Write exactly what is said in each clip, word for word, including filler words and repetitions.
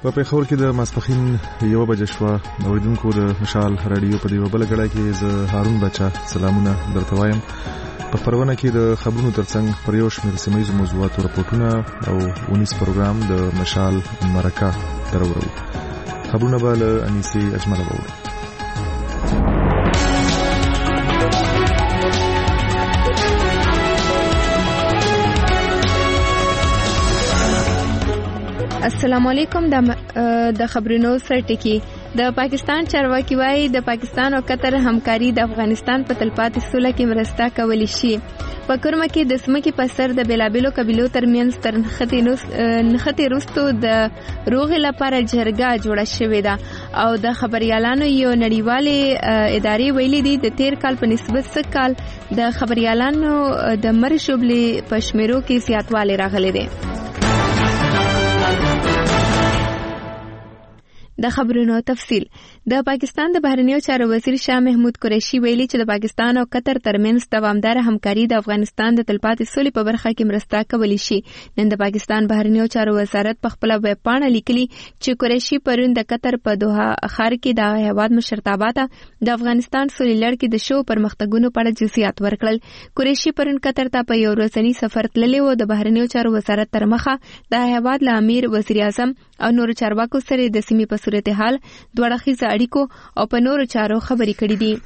په پیښور کې د ماسپښین یوه بجه شوه. اوریدونکو د مشال رادیو په دې بله ګړۍ کې زه هارون بچا سلامونه درته وایم. په خپرونه کې د خبرونو ترڅنګ پر یو شمېر سیمه ییزو موضوعاتو راپورټونه او ونیس پروګرام د مشال مرکه درورو. خبرونه به له انیسې اجمله واورو. السلام علیکم. د د خبرونو سرټکی. د پاکستان چارواکي وايي د پاکستان او قطر همکاري د افغانستان په تلپاتې سوله کې مرسته کولی شي. په کرمه کې د سمکي په سر د بیلابلو قبیلو ترمنځ تر نښتې وروسته د روغې لپاره جرګه جوړه شوې ده او د خبريالانو یو نړیوالې ادارې ویلي دي د تیر کال په نسبت سږ کال د خبريالانو د مړ شوبلې په شمیرو کې زیاتوالی راغلی دی. د خبرونو تفصیل. د پاکستان د بهرنیو چارو وزیر شاه محمود قریشي ویلي چې د پاکستان او قطر ترمنځ دوامدار همکاري د افغانستان د تلپاتې سولې په برخه کې مرسته کولی شي. نن د پاکستان بهرنیو چارو وزارت په خپل ویب پاڼه لیکلي چې قریشي پرون د قطر په دوحه ښار کې د هیواد مشرتابه ته د افغانستان سولې لړ کې د شو پرمختګونو په اړه جزئیات ورکړل. قریشي پرون قطر ته په یو ورځنی سفر تللی و. د بهرنیو چارو وزارت تر مخه د هیواد له امیر، وزیر اعظم او نور چارواکو سره د سیمې په صورتحال دوه اړخیزه اړیکو او په نورو چارو خبرې کړې دي.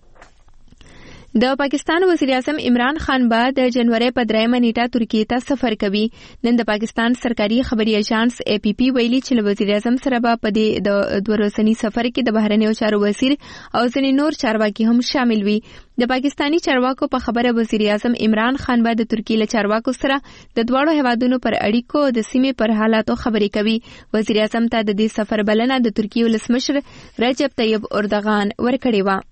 د پاکستان وزیر اعظم عمران خان به د جنوري په دریمه نیټه ترکیه ته سفر کوي. نن د پاکستان سرکاري خبري ایجنس اے پی پی ویلي چې وزیر اعظم سره به په دې د دوه ورځني سفر کې د بهرنیو چارو وزیر او ځینې نور چارواکي هم شامل وي. د پاکستانی چارواکو په خبره وزیر اعظم عمران خان به د ترکیه له چارواکو سره د دواړو هیوادونو پر اړیکو د سیمې پر حالاتو خبرې کوي. وزیر اعظم ته د دې سفر بلنه د ترکیه ولسمشر رجب طیب اردوغان ورکړې و.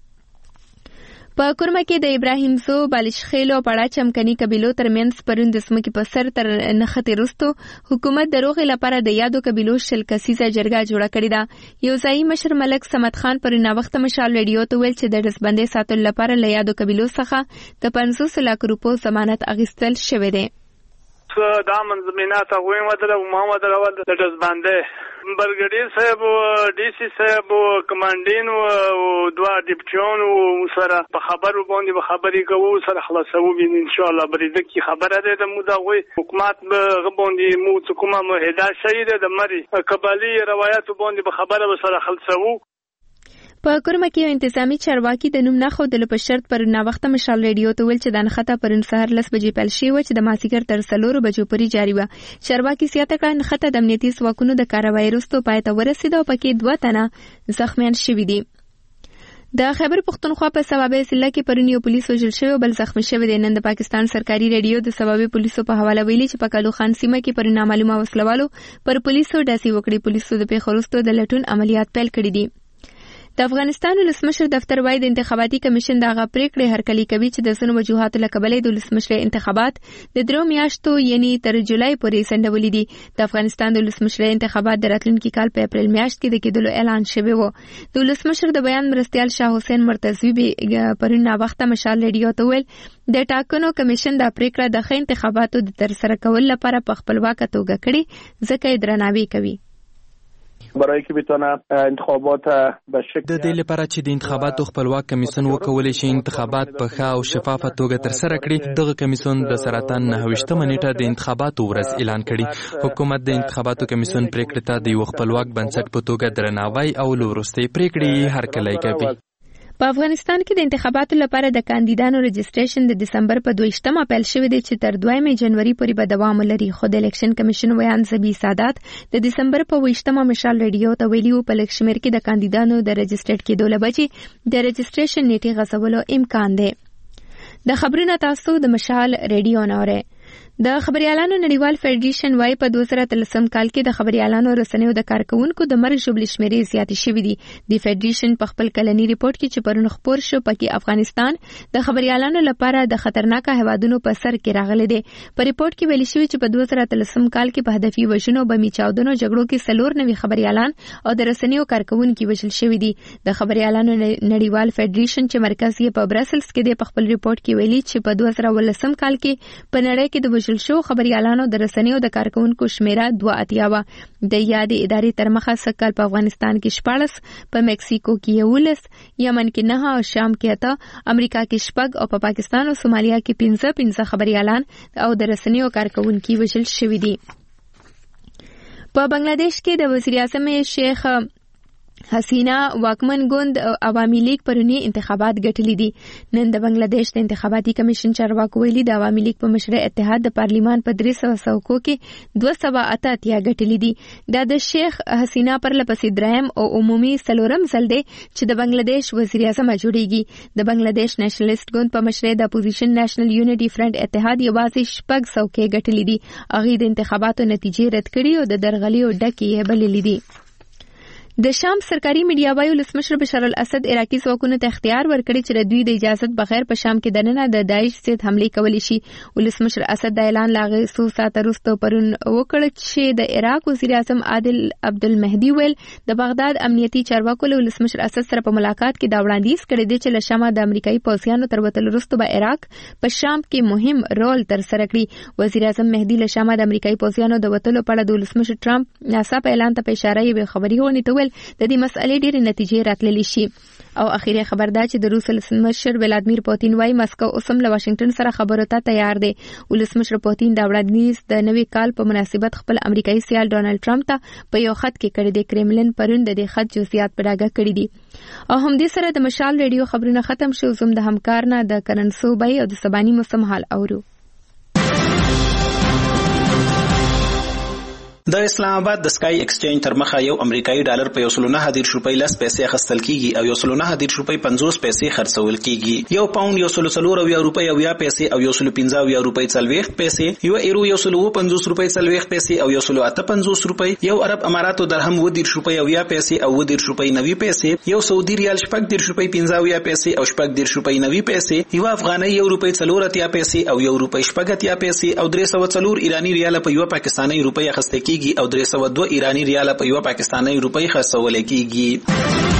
په کرمه کې د ابراهیم زو، بالشخیل او پړا چمکني قبیلو ترمنځ پرون د سمکي په سر تر نښتې وروسته حکومت د روغې لپاره د یادو قبیلو شل کسیزه جرګه جوړه کړې ده. یو ځایي مشر ملک صمد خان پرون وخت مشال رادیو ته ویل چې د ډسبندۍ ساتلو لپاره له یادو قبیلو څخه د پنځوس لک روپو ضمانت اخیستل شوی دی. دا منظمینات هغوی مدره و ما مدره ول د ډسبندۍ برګډیر صاحب او ډي سي صاحب او کمانډین او دوا ډیپټیون او سره په خبرو باندې به خبرې کوو سره خلاصو بین ان شاء الله. بریده کی خبره ده د مودا غوي حکومت به غبوندي مو حکومت معاهده شوی ده د مری قبالي روایت باندې به خبره به سره خلاصو. په کرمه کې انتظامی چارواکي د نوم نه خودلو په شرط پر نا وخت مشال رادیو ته ویل چې د نخته پرون سهار لس بجې پیل شوی و چې د مازیګر تر څلورو بجو پورې جاری و. چارواکي زیاته کړه نخته د امنیتي ځواکونو د کاروایی وروسته پای ته ورسېده او پکې دوه تنه زخمیان شوي دي. د خیبر پختونخوا په صوابۍ ضلع کې پرون یو پولیس وژل شوی او بل زخمی شوی دی. نن د پاکستان سرکاري رادیو د صوابۍ پولیسو په حواله ویلي چې په کالو خان سیمه کې پرون نامعلومه وسلوالو پر پولیسو ډاسي وکړي. پولیسو د پیښو وروسته د لټون عملیات پیل کړي دي. د افغانستان ولسمشر دفتر وايي د انتخاباتي کمیشن دغه پریکړې هرکلی کوي چې د ځینو وجوهاتو له کبله د ولسمشر انتخابات د درو میاشتو یعنی تر جولای پورې سندولې دي. د افغانستان د ولسمشر انتخابات د راتلونکي کال په اپریل میاشت کې د کېدلو اعلان شوی و. د ولسمشر د بیان مرستیال شاه حسین مرتضوی پرون وخت مشال رادیو ته ویل د ټاکنو کمیشن د پریکړه د ښه انتخاباتو د ترسره کولو لپاره په خپلواکه توګه کړي ځکه یې درناوی کوي. برای که بتونه انتخابات به شکل د دې لپاره چې د انتخاباتو خپلواک کمیسیون وکولای شي انتخابات په ښه او شفافه توګه ترسره کړي. دغه کمیسیون د سرطان نهه ویشتمه نیټه د انتخاباتو ورځ اعلان کړي. حکومت د انتخاباتو کمیسیون پریکړې ته د یو خپلواک بنسټ په توګه درناوی او لوروستي پریکړې هرکلی کوي. په افغانستان کې د انتخاباتو لپاره د کاندیدانو رجسټریشن د دسمبر په دویشتمه پیل شوی دی چې تر دویمه جنوري پورې به دوام ولري. خو د الیکشن کمیشن ویان زبی سادات د دسمبر په ویشتمه مشال رادیو ته ویلي په لږ شمېر کې د کاندیدانو د رجسټریټ کېدو لپاره د رجسټریشن نیټې غځولو امکان دی. د خبرونو تاسو د مشال رادیو نه اورئ. د خبريالانو نړیوال فدریشن وايي په دوه زره اتلسم کال کې د خبريالانو رسنیو د کارکونکو د مرګ شوبلې شمیرې زیاتې شوې دي. د فدریشن په خپل کلنی ریپورت کې چې پرون خبر شو پکې افغانستان د خبريالانو لپاره د خطرناک هیوادونو په سر کې راغلی دی. په ریپورت کې ویل شوی چې په دوه زره اتلسم کال کې په هدفي وژنو بمي چاودنو جګړو کې سلور نوي خبريالان او د رسنیو کارکونکو وژل شوی دي. د خبريالانو نړیوال فدریشن چې مرکز یې په برسلز کې دی په خپل ریپورت کې ویلي چې په دوه زره ولسم کال کې په نړۍ کې د وژل وژل شو خبريالانو د رسنیو د کارکونکو شمیره دوه اتیا و. د یادې ادارې تر مخه سکل په افغانستان کې شپاړس، په مکسیکو کې یولس، یمن کې نه او شام کې اته، امریکا کې شپږ او په پاکستان او سومالیا کې پنځه پنځه خبريالان او د رسنیو کارکونکو وژل شوي دي. په بنگلاديش کې د وزیر اعظم شیخ حسینا واکمن ګوند عوامي لیگ پرونی انتخابات ګټلې دي. نن د بنگلاديش د انتخاباتي کمیشن چارواکو ویلي د عوامي لیگ په مشره اتحاد د پارلیمان په درې سوه څوکو کې دوه سوه اته اتیا ګټلې دي. دا د شیخ حسینا پر لپسې دریم او عمومي څلورم ځل دی چې د بنگلاديش وزیر اعظم جوړیږي. د بنگلاديش نېشنلست ګوند په مشره د اپوزیشن نېشنل یونټي فرنٹ اتحاد یوازې شپږ څوکۍ ګټلې دي. هغه د انتخاباتو نتیجې رد کړي او د درغلیو ډکې یې بللې دي. د شام سرکاري میډیا وایي ولسمشر بشار الاسد عراقي ځواکونو ته اختیار ورکړی چې د دوی د اجازت بغیر په شام کې دننه د داعش ضد حمله کولی شي. ولسمشر اسد د اعلان لاغې څو ساعته وروسته پرون وکړ چې د عراق وزیر اعظم عادل عبدالمهدي ویل د بغداد امنیتي چارواکو له ولسمشر اسد سره په ملاقات کې دا وړاندیز کړی دی چې له شامه د امریکایي پوځیانو تر وتلو وروسته به عراق په شام کې مهم رول ترسره کړي. وزیر اعظم مهدي له شامه د امریکایي پوځیانو د وتلو په اړه د ولسمشر ټرمپ ناڅاپه اعلان ته په اشاره یې خبري ونیول. د دې مسئلې ډېرې نتیجې راتللی شي. او اخیری خبر دا چې د روس ولسمشر ولادیمیر پوتین وايي مسکو اوسم له واشنگټن سره خبرو ته تیار دی. ولسمشر پوتین دا وړاندیز د نوي کال په مناسبت خپل امریکایي سیال ډونالد ټرمپ ته په یو خط کې کړی دی. کرملن پرون د دې خط جزئیات په ډاګه کړی دي. او هم دې سره د مشال ریډیو خبرونه ختم شو. زم د همکار نه د کرنسو بای او د سبانی موسم حال اورو. د اسلام آباد د سکای ایکسچینج تر مخه یو امریکایي ډالر په یو سل نه هدیر روپۍ لس پیسې اخیستل کیږي او یو سل نه هدیر روپۍ پنځوس پیسې خرڅول کیږي. یو پاوند یو سل څلور او روپۍ او یا پیسې او یو سل پنځه او روپۍ څلوېښت پیسې، یو ایرو یو سل پنځوس روپۍ څلوېښت پیسې او یو سل اته پنځوس روپۍ، یو عرب اماراتو درهم و دېرش روپۍ او یا پیسې او و دېرش روپۍ نوي پیسې، یو سعودي ریال شپږ دېرش روپۍ پنځه او یا پیسې او شپږ دېرش روپۍ نوي پیسې، یو افغانۍ یو روپۍ څلور اتیا پیسې او یو روپۍ شپږ اتیا پیسې او درې سوه څلور ایراني ریال په یو پاکستاني روپۍ اخیستل کیږي او درې سوه دو ایرانی ریال په یو پاکستاني روپۍ خرڅول کیږي.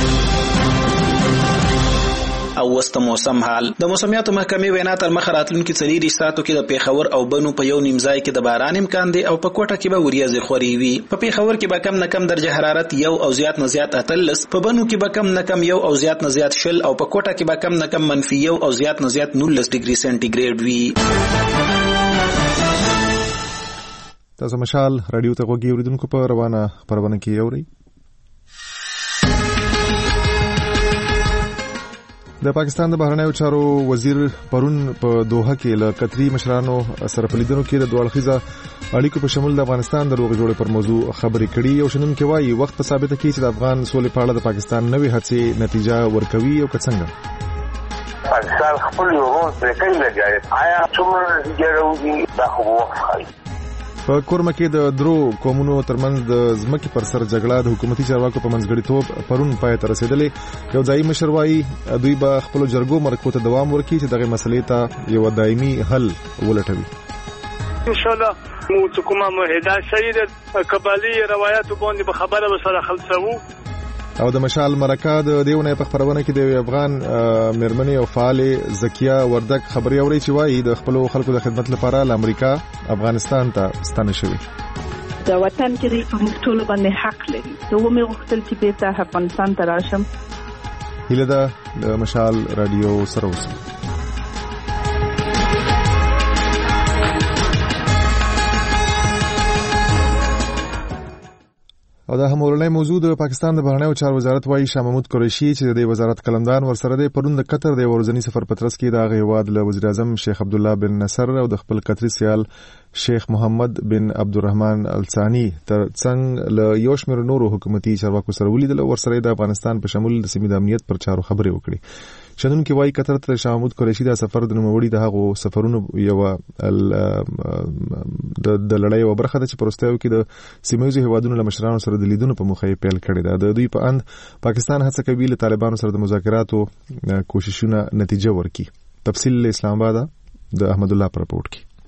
او وسط موسم حال. د موسمیاتو محکمې وینا تر مخ راتلونکي څلور ساعتو کې د پیښور او بنو په یو نیم ځای کې د باران امکان دی او په کوټه کې به وریځې خوري وي. په پیښور کې به کم نه کم درجه حرارت یو او زیات نه زیات اتلس، په بنو کې به کم نه کم یو او زیات نه زیات شل او په کوټه کې به کم نه کم منفي یو او زیات نه زیات نولس ډیګري سنټیګریډ وي. تاسو مشال رادیو ته غوږی اوریدونکو په روانه پرونه کې اوري. د پاکستان د بهرنیو چارو وزیر پرون په دوحه کې له قطري مشرانو سره په لیدنو کې د دوه اړخیزه اړیکو په شمول د افغانستان د روغې جوړې پر موضوع خبرې کړي. او شنن کې وایي وخت ثابت کړي چې د افغان سولې په اړه د پاکستان نوې هڅې نتیجه ورکوي او که څنګه پاکستان خپل رول پرې کوي لګي آیا څومره نتیجه راوړي دا خو وخت ښایي. په کورمه کې د درو قومونو ترمنځ د ځمکې پر سر جګړه د حکومتي چارواکو په منځګړیتوب پرون پای ته رسیدلې. یو ځایي مشر وایي دوی به خپل جرګو مرکو ته دوام ورکړي چې دغه مسلې ته یو دایمي حل ولټوي. ان شاء الله مو حکومت موحده شهید قبالي روایت باندې به خبره وسره خلصو. او د مشال مرکه د دیونه په خبرونه کې د افغان مېرمنې او فعال زکیه وردک خبري اوري چې وایي د خپل خلکو د خدمت لپاره ل امریکا افغانستان ته ستنه شوی. د وطن کې په مختلفو باندې حق لري. دوه مې وختل چې په افغانستان ته راشم. هله د مشال رادیو سره اوسم. او دا هم ورلای موضوع د پاکستان د بهرنیو چارو وزارت وايي شاه محمود قریشي چې د وزارت قلمدان ورسره دی پرون د قطر د ورځنی سفر پترس کې د هیواد له وزیر اعظم شیخ عبد الله بن نصر او د خپل قطري سیال شیخ محمد بن عبدالرحمن الثانی تر څنګ له یو شمېر نورو حکومتي چارواکو سره ولیدل او ورسره د افغانستان په شمول د سیمې د امنیت پر چارو خبرې وکړي. شنن کې وايي قطر ته شاه محمود قریشي دا سفر د نوموړي د هغو سفرونو یو د لړۍ او برخه ده چې پروستیو کې د سیمایي هیوادونو له مشرانو سره د لیدونو په مخه پیل کړی ده. د دوی په اند پاکستان هڅه کوي له طالبانو سره د مذاکراتو کوششونه نتیجه ورکړي. تفصیل اسلام آباد د احمد الله پر رپورټ کې.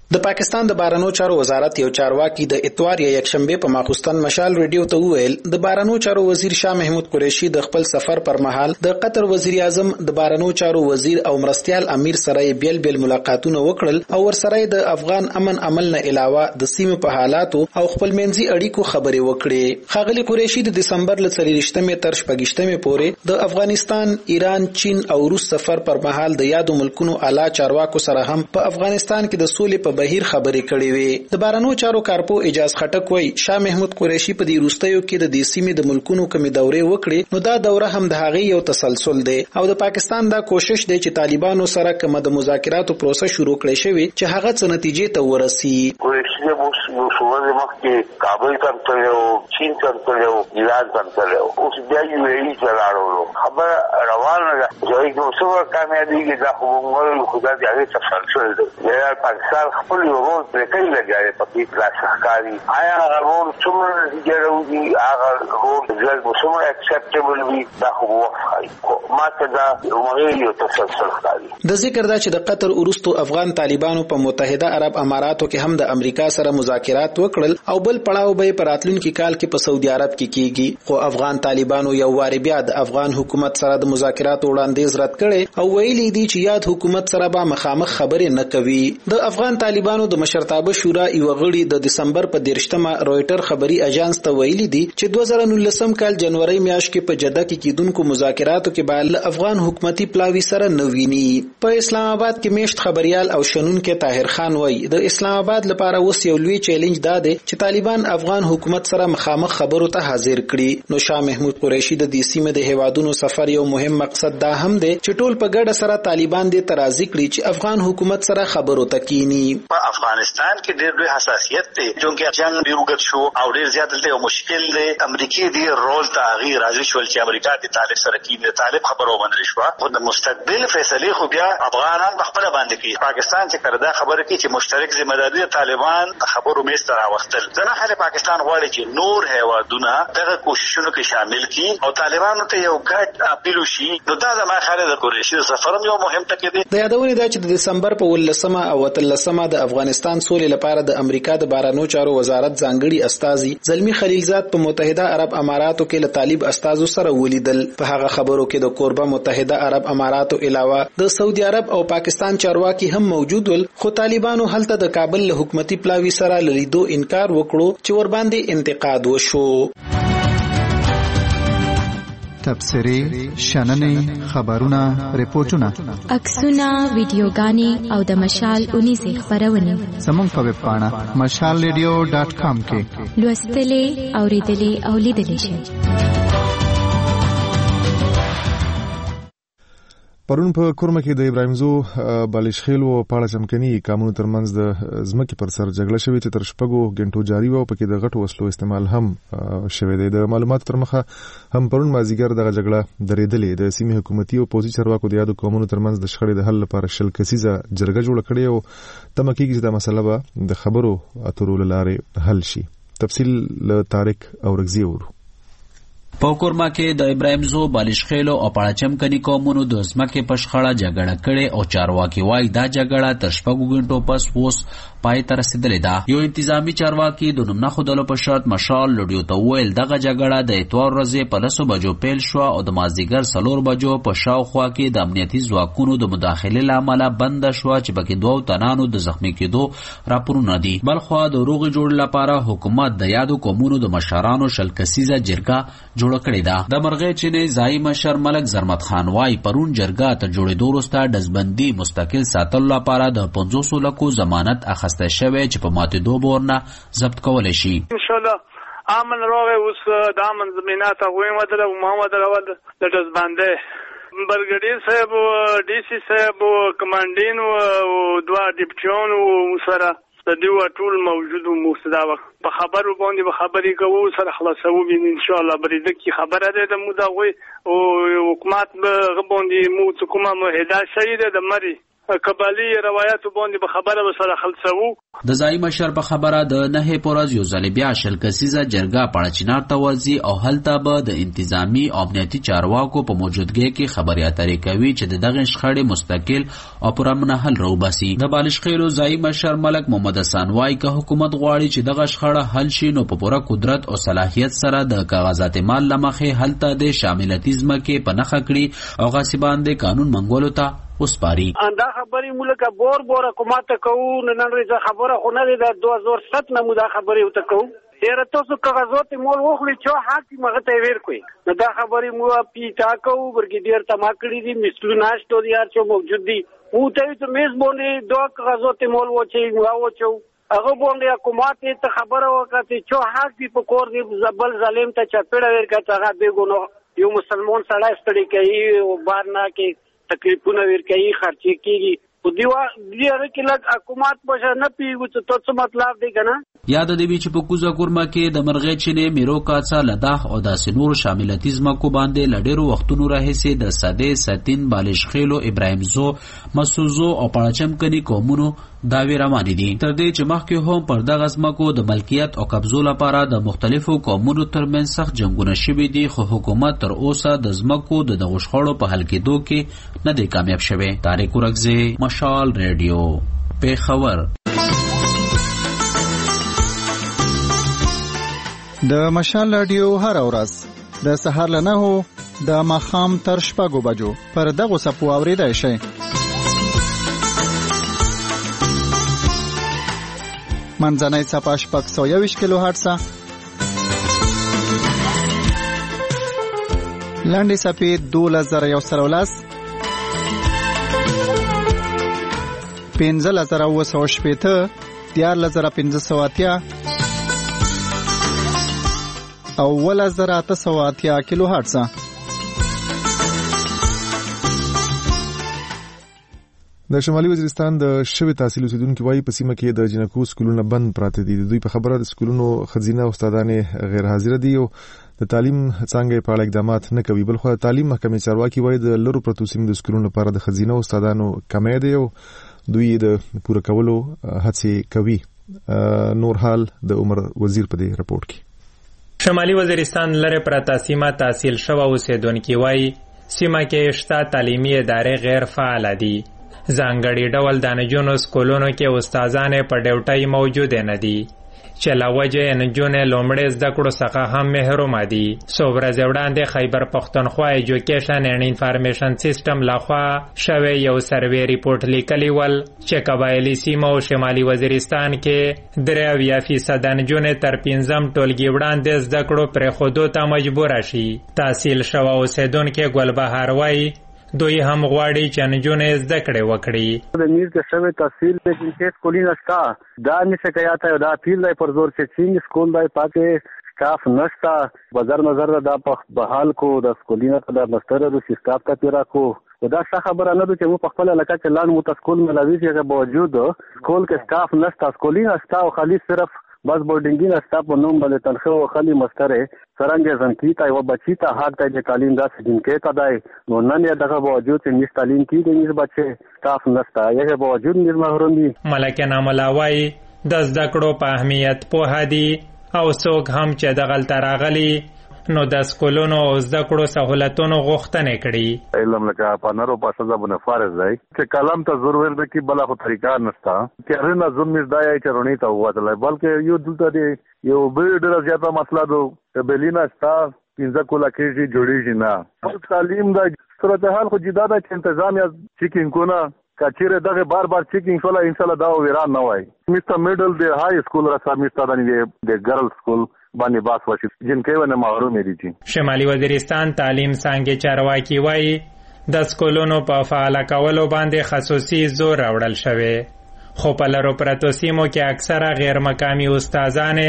د پاکستان د بهرنیو چارو وزارت یو چارواکي د اتوار یا یکشنبه په ماخوستن مشال ریډیو ته وویل د بهرنیو چارو وزیر شاه محمود قریشي د خپل سفر پر مهال د قطر وزیر اعظم د بهرنیو چارو وزیر او مرستيال امیر سره بیل بیل ملاقاتونه وکړل او ورسره د افغان امن عمل نه علاوه د سیمه په حالاتو او خپل منځي اړیکو خبرې وکړې. ښاغلي قریشي د دسمبر ل څلوېښتمې تر شپږیشتمې پورې د افغانستان، ایران، چین او روس سفر پر مهال د یادو ملکونو اعلی چارواکو سره هم په افغانستان کې د سولې په بهیر خبرې کړې وې. د بهرنیو چارو کارپو اجاز خټک وایي شاه محمود قریشي په دې وروستیو کې د دې سیمې د ملکونو کمی دورې وکړې نو دا دوره هم د هغې یو تسلسل دی او د پاکستان دا کوشش دی چې طالبانو سره کوم د مذاکراتو پروسه شروع کړي شوی چې هغه څه نتیجې ته ورسي. قریشي مو شوونه مخکې کابل ته تلو، چین ته تلو، ایران ته تلو، اوس بیا یو ای چلاړو. خبر روانه ده چې یو څو کامیابی دا خو موږ خدای دې هغه تسلسل دی. د پاکستان خپل یو رول پرې لګای په دې کلاسکاري آیا رول څومره جوړوي هغه رول چې څومره اکسپټیبل وي دا خو وخت ماته دا یو تسلسل ښکاري. د ذکر دا چې د قطر وروستو افغان طالبانو په متحده عرب اماراتو کې هم د امریکا سره مذاکرات وکړل او بل پړاو به په راتلونکي کال کې په سعودي عرب کې کیږي. خو افغان طالبانو یو واری بیا د افغان حکومت سره د مذاکراتو وړاندیز رد کړي او ویلي دي چې یاد حکومت سره به مخامخ خبرې نه کوي. د افغان طالبانو د مشرتابه شورا یو غړي د دسمبر په دیرشتمه رويټر خبري اژانس ته ویلي دي چې دوه زره نولسم کال جنوري میاشت کې په جده کې کیدونکو مذاکراتو کې به افغان حکومتي پلاوی سره نوویني. په اسلام آباد کې میشت خبريال او شنونکو طاهر خان وایي د اسلام آباد لپاره اوس یو لوی چیلنج دا دی چې طالبان افغان حکومت سره مخامخ خبرو ته حاضر کړي. نو شاه محمود قریشي د دې سیمې د هیوادونو سفر یو مهم مقصد دا هم دی چې ټول په ګډه سره طالبان دې ترازی کړي چې افغان حکومت سره خبرو ته کینی. په افغانستان کې ډېر لوی حساسیت دی چې جنگ ډېر وګت شو او ډېر زیات دلته مشکل دی. امریکای دی رول تغییر راځي شول چې امریکا د طالب سره کې د طالب خبرو باندې شو خو د مستقبل فیصله خو بیا افغانان په خپل باندې کوي. پاکستان چې کړه خبره کوي چې مشترک ذمہ داری طالبان خبرو میسته راوستل. ځنه خلک پاکستان غواړي چې نور هیوادونه دغه کوششونو کې شامل کړي او طالبانو ته یو ګډ اپیل وشي. نو دا د ما خالد قریشي سفرم یو مهم ټکی دی. د یادونه دا چې د دسمبر په ولسمه او اتلسمه د افغانستان سولې لپاره د امریکا د بهرنیو چارو وزارت ځانګړي استازي زلمی خلیلزاد په متحده عرب اماراتو کې له طالب استازو سره ولیدل. په هغه خبرو کې د کوربه متحده عرب اماراتو علاوه د سعودي عرب او پاکستان چارواکي هم موجود ول خو طالبانو هلته د کابل له حکومتي پلاوی سره لیدو انکار وکړو چې ور باندې انتقاد وشو. تبصرې، شننې، خبرونه، ریپورتونه، عکسونه، ویډیوګانې او د مشال اونیزې خبرونه زموږ په ویب پاڼه مشال ریډیو ډاټ کام کې لوستلې، اوریدلې او لیدلې شئ. پرون په کورمه کې د ابراهیم زو بالشخیل او پاړه چمکني قانون ترمنځ د ځمکې پر سر جګړه شوې چې تر شپږو غنټو جاری و او په کې د غټو وسلو استعمال هم شوی دی. د معلوماتو تر مخه هم پرون مازیګر دغه جګړه درېدلې. د سیمې حکومتي او پوځي چارواکو د یادو قومونو ترمنځ د شخړې د حل لپاره شل کسیزه جرګه جوړه کړې او تمه کېږي چې دا مسله به د خبرو اترو له لارې حل شي. تفصیل له طارق اورګزي ورو. په کورما کې د ابراهیم زو بالشخیلو او پاړچم کني قومونو د ځمکې په شخړه جګړه کړې او چارواکي وایي دا جګړه تر شپږو غنټو پس اوس پای ته رسیدلې ده. یو انتظامی چارواکي د نوم نه خودلو په شرط مشال لډیو ته ویل دغه جګړه د اتوار ورځې په لسو بجو پیل شو او د مازدیګر څلور بجو په شاوخوا کې د امنیتي ځواکونو د مداخلې له امله بند شو چې پکې دوه تنانو د زخمی کېدو راپورونه دي. بلخوا د روغ جوړ لپاره حکومت د یادو قومونو د مشرانو شل کسیزه جرګه جوړ کړی ده. د مرغې چینې ځای مشر ملک زرمت خان وای پرون جرګه ته جوړېدو وروسته دزبندي مستقل ساتلو لپاره د پنځوسو لکو ضمانت اخیسته شوی چې په ماتېدو به ورنه ضبط کولی شي. انشاءالله امن راغی. اوس د امن زمینات هغوی ودله او ما ودلول د دزبندۍ برګډیر صاحب او ډي سي صاحب او کمانډین او دوه ډیپټیون او سره د دیو ټول موجود مو صدا په خبرو باندې به خبرې کوو سره خلاصو ان شاء الله بریده کی خبره ده د مو دا وي او حکومت به باندې مو کومه معاهده شوی ده د مری قبالي روایتو باندې به خبره وسره خلصو. د ځای مشر په خبره د نه پورز یو ځل بیا شل کسیزه جرګه پړچینار توازی او هلته به د انتظامی او امنیتي چارواکو په موجودګۍ کې خبري اترې کوي چې د دغه شخړې مستقل او پرامنه حل راوباسي. د بالشخیلو ځای مشر ملک محمد حسن وايي که حکومت غواړي چې دغه شخړه حل شي نو په پوره قدرت او صلاحیت سره د کاغذات مال لمخې هلته د شاملتیزم کې پنهخه کړي او غاصبان د قانون منګولو ته وسپاري. اندا خبرې ملک بور بور حکومت کوو نن ورځ خبره خو نه ده د دوه هزار سات نه مودا خبرې وته کوو ډیر تاسو کاغذات مول وخلی چې حق مغه ویر کوي نو دا خبرې مو پیټا کوو برګیډیر تما کړی دي مثلو ناشته دي هر څو موجود دي او ته ته میز باندې دوه کاغذات مول وچی واو چو هغه باندې حکومت ته خبره وکړي چې حق دی په کور دی زبل ظالم ته چپړه ور کړه هغه به ګونو یو مسلمان سړی ستړي کوي او بار نه کې تکلیفونه ور کوي خرچي کیږي په دیوا دیاره کې لږ حکومت بشه نه پیږي چې تو څه مطلب دی کنه. یاد دی چې په کوزا کورما کې د مرغې چینه میرو کاڅا لداخ او د سنور شاملتیزم کو باندې لډیرو وختونو راهسي د ساده ساتین بالشخیلو ابراهیم زو مسوزو او پړچم کني قومونو داوی روانې دي. تر دې چې مخکې هم پر دغه ځمکو د ملکیت او قبضو لپاره د مختلفو قومونو ترمنځ سخت جنگونه شوي دي خو حکومت تر اوسه د ځمکو د دغه شخړو په حل کېدو کې نه دی کامیاب شوی. طارق ورکزی، مشال ریډیو، پیښور. د مشال رادیو هر ورځ د سهار له نهو د ماښام تر شپږو بجو پر دغه سپو اورېدای شئ. منځنۍ څپه شپږ سوه یوویشت کیلو هرټزه، لنډې څپې دولس زره یو سل او لس، پنځلس زره اووه سوه شپېته، دیارلس زره پنځه سوه اتیا او اوولس زره اته سوه اتیا کیلو هرټزه. د شمالي وزیرستان د شوي تحصیل اوسیدونکو وايي په سیمه کې د جنکو سکولونه بند پراته دي. دوی په خبره د سکولونو خزینه او استادانې غیر حاضر دي او د تعلیم څنګه په اړه اقدامات نه کوي. بل خو تعلیم محکمې چارواکي وايي د لرو پرتو سیمو د سکولونو لپاره د خزینه او استادانو کمی دی او دوی د پوره کولو هڅې کوي. نور حال د عمر وزیر په دې رپورت کې. شمالي وزیرستان لره پراته سیمه تحصیل شوه اوسیدونکو وايي سیمه کې شته تعلیمي ادارې غیر فعال دي. ځانګړي ډول د نجونو سکولونو کې استادان په ډیوټۍ موجود نه دي چې لا وجه نجونې لومړی زده کړو څخه هم محروم دي. څو ورځې وړاندې خیبر پښتونخوا ایجوکیشن اینډ انفارمیشن سیسټم لخوا شوی یو سروې ریپورت لیکلی ول چې قبایلي سیمو او شمالي وزیرستان کې درې اویا فیصد نجونې تر پنځم ټولګي وړاندې زده کړو پرېښودو ته مجبوره شي. تحصیل شوه اوسیدونکې ګلبهار وایي دوی هم غواړي چې نجونې زده کړې وکړي. د میر کې شوی تحصیل د جنسیت سکولینه شته دا نشه کیاته دا پیل دی پر زور چې چینګ سکول دی پاتې سټاف نشته بازار نظر دا په بحال کو د سکولینه د مستر د سټاف ته پیرا کو دا څه خبره نه ده چې مو په خپل علاقه کې لاند مو تسکول ملاوي چې باوجود سکول کې سټاف نشته سکولینه شته او خالي صرف بس بورډینګینګ سټاف په نوم باندې تنخواه او خالي مستره څنګه ځنکی ته یو بچی ته حق ته د تعلیم داسې دینکې ته دی نو نن یې دغه باوجود چې نس تعلیم کې د نس بچي سټاف نشته یې باوجود نس محروم دي. ملکه ناملاوي د زده کړو په اهمیت پوه دي او څوک هم چې دغه تراغلي نو د سکولونو او زده کړو سہولتونو غوښتنې کړي. علم لکه پانرو پاسه ځبونه فارض دی چې کلام ته ضرور ده کې بل خو طریقه نشته چې رنه ظلم زدا یې چرونی ته وته بلکې یو دلته دی یو به ډېر زیاته مسله ده بلینا ستا پنځه کولا کېږي جوړیږي نه تعلیم د صورتحال خو جدا ده چې تنظیم یا چیکینګ کو نه کچېره دغه بار بار چیکینګ شولا ان شاء الله دا ویران نه وای. مستر میډل دی های سکول را سره مستر د ګرل سکول باندې باس وشي جنکې ونه محروم دي. شمالي وزیرستان تعلیم څنګه چارواکي وایي د سکولونو په فعال کولو باندې خصوصي زور راوړل شوی خو په لرو پرتو سیمو کې اکثره غیر مقامي استادان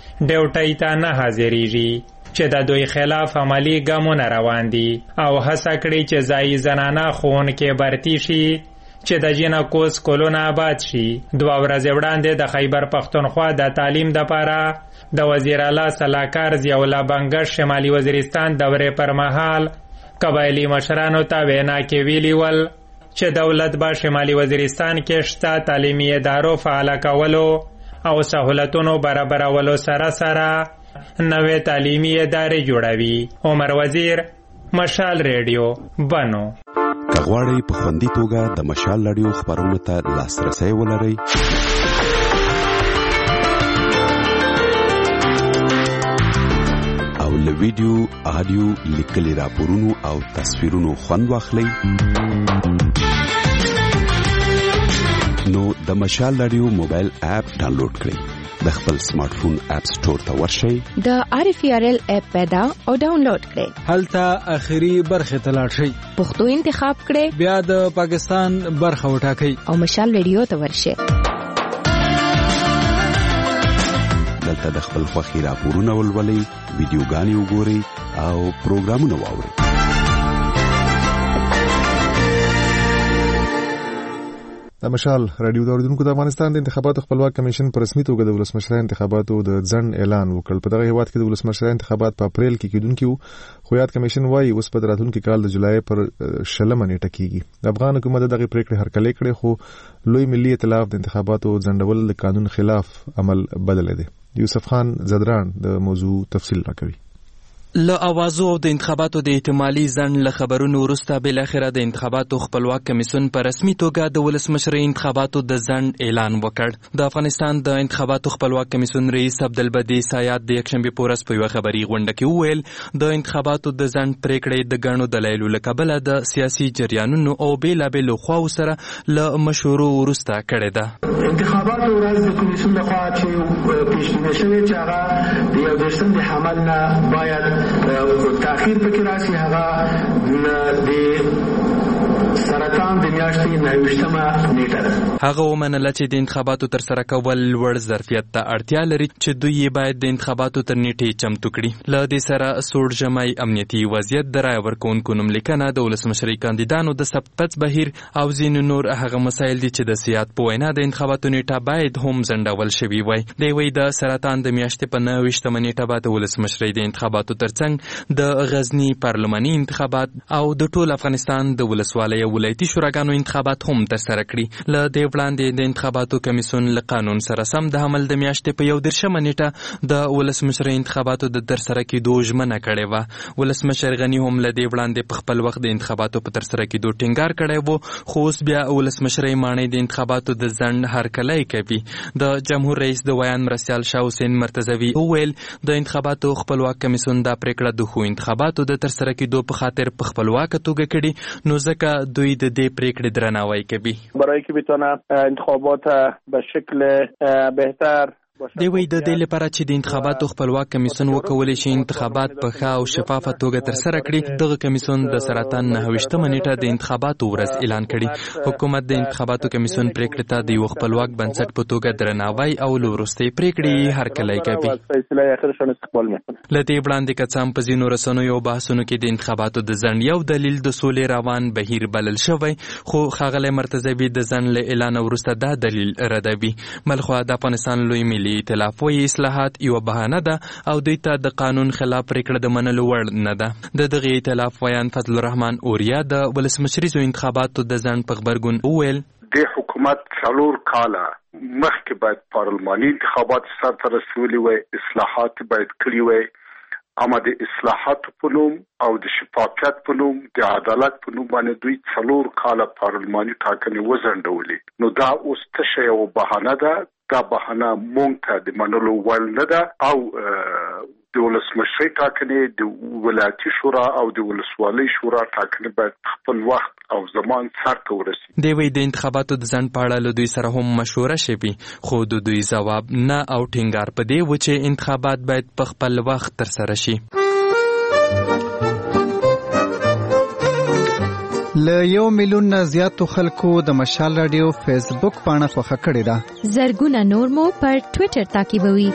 ډیوټۍ ته نه حاضرېږي چې د دوی خلاف عملی ګامونه روان دي او هڅه کړي چې ځایي زنانه ښوونکې برتي شي چې د جنکو سکولونه آباد شي. دوه ورځې وړاندې د خیبر پښتونخوا د تعلیم دپاره د وزیر اعلی سلاکار ضیاء الله بنګش شمالي وزیرستان دورې پر مهال قبایلي مشرانو ته وینا کې ویلي ول چې دولت به شمالي وزیرستان کې شته تعلیمي ادارو فعال کولو او سہولتونو برابرولو سره سره نوې تعلیمي ادارې جوړوي. عمر وزیر، مشال ریډیو، بنو. کغواړی په خوندي توګه د مشال ریډیو خبرونو ته لاسرسي ولرئ او له ویډیو، آډیو، لیکلي راپورونو او تصویرونو خوند واخلئ نو د مشال ریډیو موبایل اپ ډاونلوډ کړئ. د خپل سمارټ فون اپ سٹور ته ورشئ، د آر اف ار ال اپ پیدا او ډاونلوډ کړئ. هلته اخري برخه ته لاړ شئ، پښتو انتخاب کړئ، بیا د پاکستان برخه وټاکئ او مشال ریډیو ته ورشئ. دلته د خپل خوښي راپورونه ولولئ، ویډیوګانې وګورئ او پروګرامونه واورئ. د مشال رادیو د اوریدونکو د افغانستان د انتخاباتو خپلواک کمیشن په رسمي توګه د ولسمشر انتخاباتو د ځنډ اعلان وکړ. په دغه هیواد کې د ولسمشر انتخابات په اپریل کې کېدونکي وو، خو یاد کمیشن وايي اوس په راتلونکي کال د جولای پر شلمه نیټه کېږي. د افغان حکومت دغه پریکړه هرکلی کړې، خو لوی ملي ائتلاف د انتخاباتو ځنډول د قانون خلاف عمل بدل دی. یوسف خان زدران د موضوع تفصیل راکوي. له اوازو او د انتخاباتو د احتمالي ځنډ له خبرونو وروسته بل اخره د انتخاباتو خپلواک کمیسیون په رسمي توګه د ولسمشر انتخاباتو د ځنډ اعلان وکړ. د افغانستان د انتخاباتو خپلواک کمیسیون رئیس عبدالبدی سایات د یکشنبه په ورځ په یوه خبري غونډه کې وویل د انتخاباتو د ځنډ پریکړې د ګڼو دلایلو له کبله د سیاسي جریانونو او بیلابېلو خواو سره له مشورو وروسته کړې ده. انتخاباتو ورځ د کمیسیون لخوا چې پیشبیني شوې چې هغه د یو دېرشم د حمل نه باید تاخیر پکې راشي، هغه د سرطان د میاشتې نهه نیټه ده. هغه ومنله چې د انتخاباتو تر سره کول لوړ ظرفیت ته اړتیا لري چې دوی یې باید د انتخاباتو تر نیټې چمتو کړي. له دې سره سوړ ژمی امنیتي وضعیت، د رایه ورکوونکو نوملیکنه، د ولسمشرۍ کاندیدانو د ثبت پڅ بهیر او ځینې نور هغه مسایل دي چې د سیاد په وینا د انتخاباتو نیټه باید هم ځنډول شوي وای. دی وایي د سرطان د میاشتې په نهه ویشتمه نیټه به د ولسمشرۍ د انتخاباتو ترڅنګ د غزني پارلماني انتخابات او د ټول افغانستان د ولسوالیو ولایتي شوراګانو انتخابات هم ترسره کړي. له دې وړاندې د انتخاباتو کمیسیون له قانون سره سم د حمل د میاشتې په یو دېرشمه نیټه د ولسمشرۍ انتخاباتو د ترسره کېدو ژمنه کړې وه. ولسمشر غني هم له دې وړاندې په خپل وخت د انتخاباتو په ترسره کېدو ټینګار کړی و، خو اوس بیا ولسمشرۍ ماڼۍ د انتخاباتو د ځنډ هرکلی کوي. د جمهور رئیس د ویان مرستیال شاه حسین مرتضوي وویل د انتخاباتو خپلواک کمیسیون دا پریکړه د ښو انتخاباتو د ترسره کېدو په خاطر په خپلواکه توګه کړي، نو ځکه دوی د دې پریکړې درناوی کوي. برای که بتونه انتخابات به شکل بهتر دی وایي د دې لپاره چې د انتخاباتو خپلواک کمیسیون وکولی شي انتخابات په ښه او شفافه توګه ترسره کړي، دغه کمیسیون د سرطان نهه ویشتمه نیټه د انتخاباتو ورځ اعلان کړي. حکومت د انتخاباتو کمیسیون پریکړې ته د یو خپلواک بنسټ په توګه درناوی او له وروستۍ پریکړې هرکلی کوي. له دې وړاندې که څه هم په ځینو رسنیو او بحثونو کې د انتخاباتو د ځنډ یو دلیل د سولې روان بهیر بلل شوی، خو ښاغلی مرتضوي د ځنډ له اعلان وروسته دا دلیل ردوي. بلخوا د افغانستان لوی ملي ائتلاف وایي اصلاحات یوه بهانه ده او دوی ته د قانون خلاف پریکړه د منلو وړ نه ده. د دغه ائتلاف ویان فضل الرحمن اوریا د ولسمشریزو انتخاباتو د ځنډ په غبرګون وویل د حکومت څلور کاله مخکې باید پارلماني انتخابات سرته رسولي وای، اصلاحات باید کړي وای، اما د اصلاحاتو په نوم او د شفافیت په نوم د عدالت په نوم باندې دوی څلور کاله پارلماني ټاکنې وځنډولې. نو دا اوس تشه یوه بهانه ده، دا بهانه مونږ ته د منلو وړ نه ده او د ولسمشرۍ ټاکنې، د ولایتي شورا او د ولسوالۍ شورا ټاکنې باید خپل وخت او زمان سرته ورسي. دی وایي د انتخاباتو د ځنډ په اړه له دوی سره هم مشوره شوې، خو د دوی ځواب نه او ټینګار په دې و چې انتخابات باید په خپل وخت ترسره شي. له یو میلیون نه زیاتو خلکو د مشال رادیو فیسبوک پاڼه خوښه کړې ده. زرګونه نور مو پر ټویټر تعقیبوي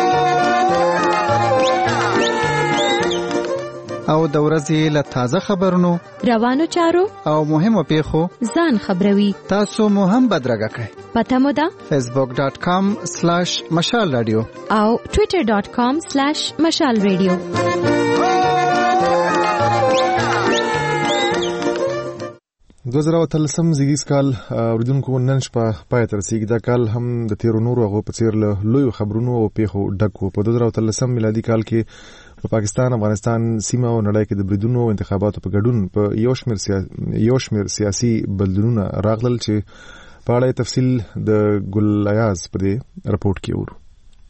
او د ورځې له تازه خبرونو، روانو چارو او مهمو پیښو ځان خبروي. تاسو مو هم بدرګه کړئ. پته مو ده فیسبوک ډاټ کام سلاش مشال رادیو او ټویټر ډاټ کام سلاش مشال رادیو. دوه زره اتلسم زیږدیز کال اوریدونکو نن شپه پای ته رسیږي. دا کال هم د تیرو نورو هغو په څیر له لویو خبرونو او پیښو ډک و. په دوه زره اتلسم میلادي کال کې په پاکستان، افغانستان سیمه او نړۍ کې د بریدونو او انتخاباتو په ګډون په یو شمېر سیاسي یو شمېر سیاسي بدلونونه راغلل چې په اړه تفصیل د ګل ایاز په دې راپورټ کې ورو.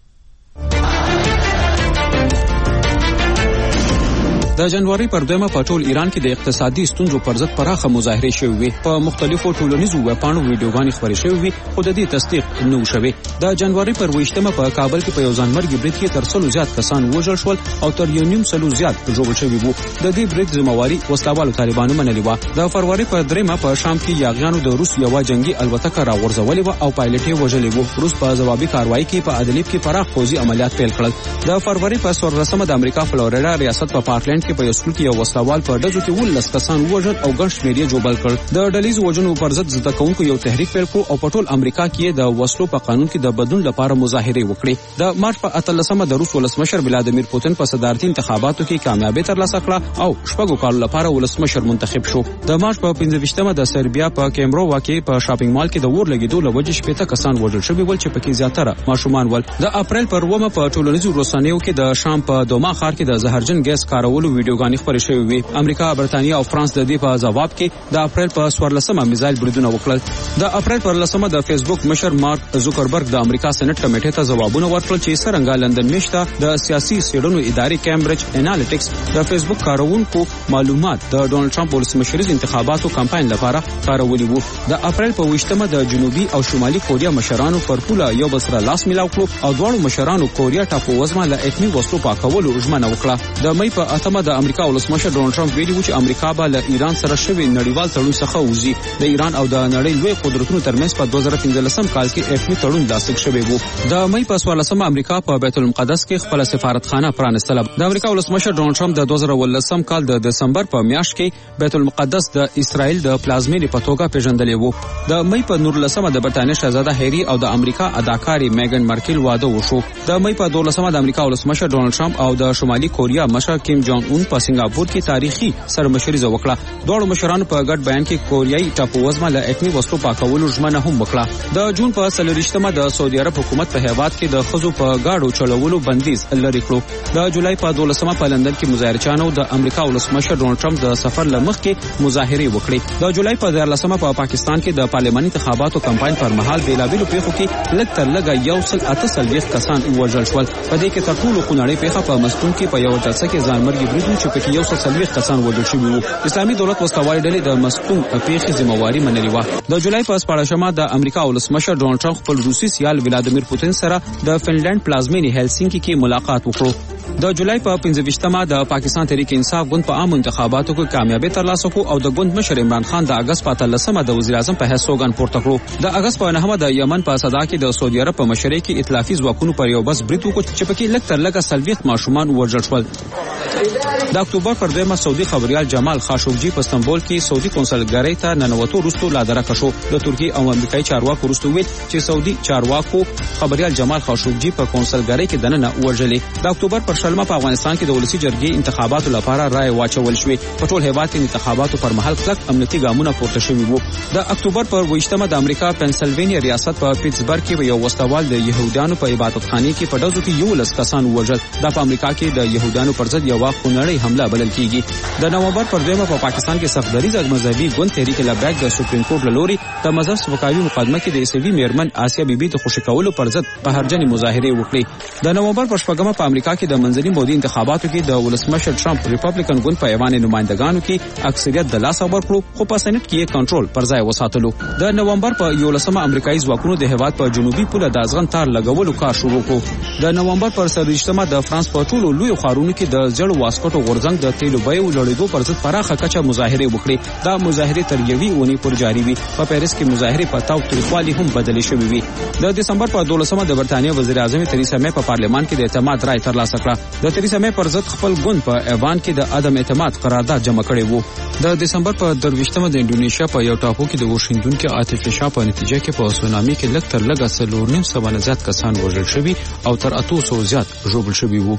د جنوري پر دویمه په ټول ایران کې د اقتصادي ستونزو پر ضد پراخه مظاهرې شوې وي. په مختلفو ټولنیزو ویبپاڼو ویډیوګانې خپرې شوې وي، خو د دې تصدیق نه و شوی. د جنوري پر ویشتمه په کابل کې په یو ځانمرګي برید کې تر سلو زیات کسان وژل شول او تر یو نیم سلو زیات ژوبل شوي وو. د دې برید ذمہواري وسلوالو طالبانو منلې وه. د فروری په دریمه په شام کې یاغیانو د روس یوه جنگي الوتکه راغورځولې وه او پایلټ یې وژلی و. روس په ځوابي کاروایي کې په ادلیب کې پراخ پوځي عملیات پیل کړل. د فروری په څوارلسمه د امریکا فلوریډا ریاست په پارټلند کې په یو سکول کې یو وسلوال په ډزو کې ولس کسان وژل او ګڼ شمېر یې ژوبل کړ. د ډلیز وژنو پر ضد زده کوونکو یو تحریک پیل کړ او په ټول امریکا کې د وسلو په قانون کې د بدلون لپاره مظاهرې وکړې. د مارچ په اتلسمه د روس ولسمشر ولادیمیر پوتین په صدارتي انتخاباتو کې کامیابي ترلاسه کړه او شپږو کالو لپاره ولسمشر منتخب شو. د مارچ په پنځه ویشتمه د سربیا په کیمبرووا کې په شاپینګ مال کې د اور لګېدو له وجې شپېته کسان وژل شوي ول چې پکې زیاتره ماشومان ول. د اپریل پر اوومه په ټولنیزو رسنیو کې د شام په دوما ښار کې د زهرجن ګیس کارولو ویډیوګانې خپرې شوې وي. امریکا، برتانیا او فرانس د دې په جواب کې د اپریل په څوارلسمه میزایل بریدونه وکړل. د اپریل پر لسمه د فیسبوک مشر مارک زوکربرګ د امریکا سېنات کمیټې ته ځوابونه ورکړل چې څرنګه لندن میشته د سیاسي څېړنو ادارې کیمبرج انالیټکس د فیسبوک کارونکو معلومات د ډونالډ ټرمپ ولسمشریز انتخاباتو کمپاین لپاره کارولي وو. د اپریل په ویشتمه د جنوبي او شمالي کوریا مشرانو پر پوله یو بل سره لاس میلاو کړو او دواړو مشرانو کوریا ټاپو وزمه له اتمی وسلو پاکولو ژمنه وکړه. د مې په اتمه د امریکا ولسمشر ډونالډ ټرمپ ویلي و چې امریکا به له ایران سره شوی نړیوال تړون څخه وځي. د ایران او د نړۍ لوی قدرتونو ترمنځ په دوه زره پنځلسم کال کې اتمی تړون لاسلیک شوی و. د مې په څوارلسمه امریکا په بیت المقدس کې خپل سفارتخانه پرانستله. د امریکا ولسمشر ډونالډ ټرمپ د دوه زره ولسم کال د دسمبر په میاشت کې بیت المقدس د اسرائیل د پلازمینې په توګه پیژندلی و. د مې په نورلسمه د برتانیا شاهزاده هری او د امریکا اداکارې میګن مارکل واده وشو. د مې په دولسمه د امریکا ولسمشر ډونالډ ټرمپ او د شمالي کوریا مشر کیم جونګ اون په سنگاپور کې تاریخي سرمشریزه وکړه. دواړو مشرانو په ګډ بیان کې کوریایي ټاپووزمه له اتمی وسلو پاکولو ژمنه هم وکړه. د جون په څلورویشتمه د سعودي عرب حکومت په هیواد کې د ښځو په ګاډو چلولو بندیز لرې کړو. د جولای په دولسمه په لندن کې مظاهرچیانو د امریکا ولسمشر ډونالډ ټرمپ د سفر له مخکې مظاهرې وکړې. د جولای په دیارلسمه په پاکستان کې د پارلماني انتخاباتو کمپاین پر مهال بېلابېلو پیښو کې لږ تر لږه یو سل اته څلوېښت کسان ووژل شول. په دې کې تر ټولو خونړۍ پیښه په مستون کې په یوه جلسه کې ځانمرګي برید و چې پکې یو سل څلوېښت کسان وژل شوي وو. اسلامي دولت وسلوالې ډلې د مستون پیښې ذمہواري منلې وه. د جولای په شپاړسمه د امریکا ولسمشر ډونالډ ټرمپ خپل روسي سیال ولادیمیر پوتین سره د فنلند پلازمینې هلسینکي کې ملاقات وکړو. د جولای په پنځه ویشتمه د پاکستان تحریک انصاف ګوند په عام انتخاباتو کې کامیابي ترلاسه کړه او د ګوند مشر عمران خان د اگست په اتلسمه د وزیر اعظم په حیث سوګند پورته کړو. د اگست په نهمه د یمن په صدا کې د سعودي عرب په مشرۍ کې ائتلافي ځواکونو پر یو بس برید وکړ چې پکې لږ تر لږه څلوېښت ماشومان وژل شول. د اکتوبر پر دویمه سعودي خبریال جمال خاشقجي په استنبول کې سعودي کنسولګرۍ ته ننوتو وروسته لا درکه شو. د ترکیې او امریکایي چارواکو وروسته ویل چې سعودي چارواکو خبریال جمال خاشقجي په کنسولګرۍ کې دننه وژلې. د اکتوبر پر شلمه په افغانستان کې د ولسی جرګې انتخاباتو لپاره رای واچول شوې. په ټول هیواد کې انتخاباتو پر مهال کلک امنیتي ګامونه پورته شوي وو. د اکتوبر پر ویشتمه د امریکا پنسلوینیا ریاست په پیټسبرګ کې یو وسلوال د يهودانو په عبادتخانه کې په ډزو کې یولس کسان وژل. د امریکا کې د يهودانو پر ضد یو خونړۍ حمله بلل کیږي. د نومبر پر دویمه په پاکستان کې سختدریز مذهبي ګوند تحریک لبیک د سپریم کورټ له لوري د مذهب سپکاوي مقدمه کې د عیسوي میرمن آسیا بیبي د خوشی کولو پر ضد بهرجنې مظاهرې وکړې. د نومبر پر شپږمه په امریکا کې د منځني مودې انتخاباتو کې د ولسمشر ټرمپ ریپبلیکن ګوند په ایوان نمائندګانو کې اکثریت د لاس ورکړو خو په سېنات کې کنټرول پر ځای وساتلو. د نومبر په یولسمه امریکایي ځواکونو د هیواد په جنوبي پوله د ازغن تار لګولو کار شروع کړ. د نومبر پر څلوېښتمه د فرانس په ټولو لوی ښارونو کې د زړو واسکټو غورځنګ د تیلو بیو لوړېدو پر ضد پراخه کچه مظاهرې وکړې. دا مظاهرې تر یوې اونۍ پورې جاري وي. په پیرس کې مظاهرې په تاوتریخوالي هم بدلې شوې وي. د دسمبر په دولسمه د برتانیا وزیر اعظم تریسا مې په پارلمان کې د اعتماد رای ترلاسه کړه. د تریسا مې پر ضد خپل ګوند په ایوان کې د عدم اعتماد قرارداد جمع کړی وو. د دسمبر په درویشتمه د انډونیشیا په یو ټاپو کې د واشنګټن کې عاطفي شا په نتیجه کې په سونامي کې لږ تر لږه څلور نیم سوه نه زیات کسان وژل شوي او تر اتو سوو زیات ژوبل شوي وو.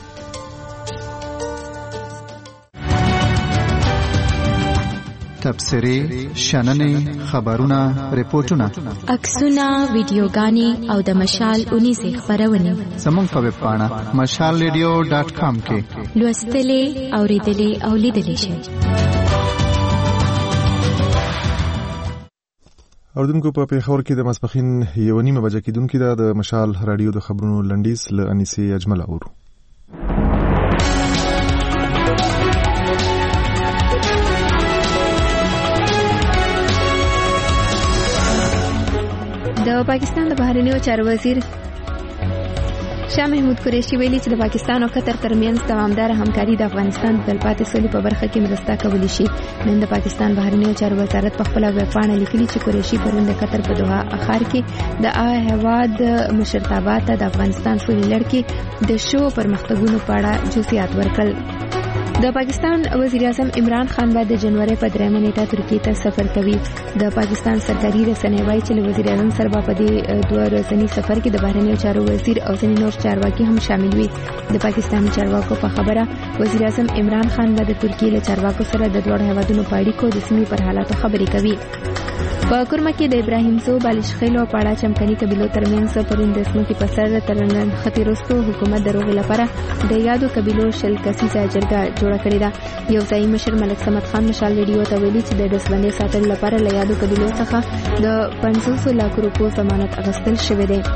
تبصرې شننې خبرونه ریپورتونه عکسونه ویډیوګانې او د مشال اونیزې خپرونې زموږ په ویب پاڼه مشال ریډیو ډاټ کام کې لوستلې اوریدلې او لیدلې شئ. اوردونکو په پیښور کې د ماسپخین یو نیمه بجه کېدونکې ده. د مشال رادیو د خبرونو لنډیز له انیسې اجمل اورو. د پاکستان د بهرنیو چارو وزیر شاه محمود قریشي ویلي چې د پاکستان او قطر ترمنځ دوامداره همکاري د افغانستان د تلپاتې سولې په برخه کې مرسته کولی شي. نن د پاکستان بهرنیو چارو وزارت په خپل ویب پاڼه لیکلي چې قریشي پرون د قطر په دوحه ښار کې د هغه هیواد مشرتابه ته د افغانستان سولې لړ کې د شو پرمختګونو په اړه جزئیات ورکړل. د پاکستان وزیر اعظم عمران خان به د جنوري په درېمه نیټه ترکیې ته سفر کوي. د پاکستان سرکاري رسنۍ وايي چې وزیر اعظم سره په دې دوه ورځني سفر کې د بهرنیو چارو وزیر او ځینې نور چارواکي هم شامل وي. د پاکستاني چارواکو په خبره وزیر اعظم عمران خان به د ترکیې له چارواکو سره د دوه هیوادونو په اړیکو د سیمې پر حالاتو خبرې کوي. په کورما کې د ابراهیم زو بالشخیل او پاړه چمکني قبیلو ترمنځ پرون د سمکي په سر ترنن خطرستو حکومت دروغ لپاره د یادو قبیلو شل کسیزه جرګه جوړه کړې ده. یو ځای مشر ملک صمد خان مشال ریډیو ته ویلي چې د دسبندې ساتلو لپاره له یادو قبیلو څخه د پنځوس لک روپو ضمانت اخیستل شوی دی.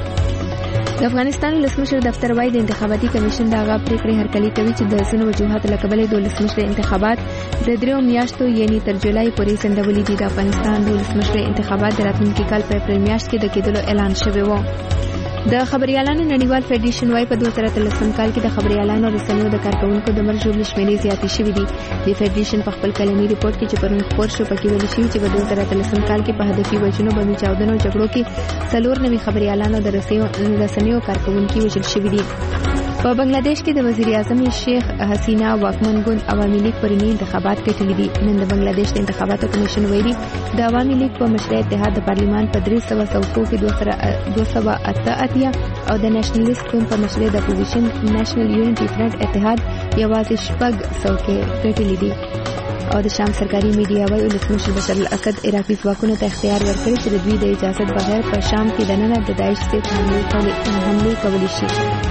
د افغانستان ولسمشر دفتر وايي د انتخاباتي کمیشن دغه پریکړې هرکلي کوي چې د ځینو وجوهاتو له کبله د ولسمشر انتخابات د دریو میاشتو یعنی تر جولای پورې ځنډولي دي. د افغانستان د ولسمشر انتخابات د راتلونکي کال په اپریل میاشت کې د کېدلو اعلان شوی و. د خبريالانو نړیوال فدریشن وايي په دوه زره اتلسم کال کې د خبريالانو رسنیو د کارکونکو د مرګ ژوبل شمیرې زیاتې شوې دي. د فدریشن په خپل کلمي ریپورت کې چې پرون خبر شو پکې ویل شوی چې په دوه زره اتلسم کال کې په هدفي وجنو بمي چاودنو جګړو کې څلور نوي خبريالانو د رسنیو کارکونکو وژل شوي دي. په بنگلاديش کې د وزیر اعظم شیخ حسینا واکمن ګوند عوامي لیگ پرونی انتخابات ګټلي دي. نن د بنگلاديش د انتخاباتو کمیشن ویلي د عوامي لیگ په مشرۍ اتحاد د پارلیمان په درې سوه څوکو کې دوه سوه اته اتیا او د نېشنلیست ګوند په مشرۍ د اپوزیشن نېشنل یونټي فرنٹ اتحاد یوازې شپږ څوکې ګټلي دي. او د شام سرکاري میډیا وايي ولسمشر بشار الاسد عراقي ځواکونو ته اختیار ورکړي چې د دوی د اجازه بغیر په شام کې دننه د داعش ضد حمله کولی شي.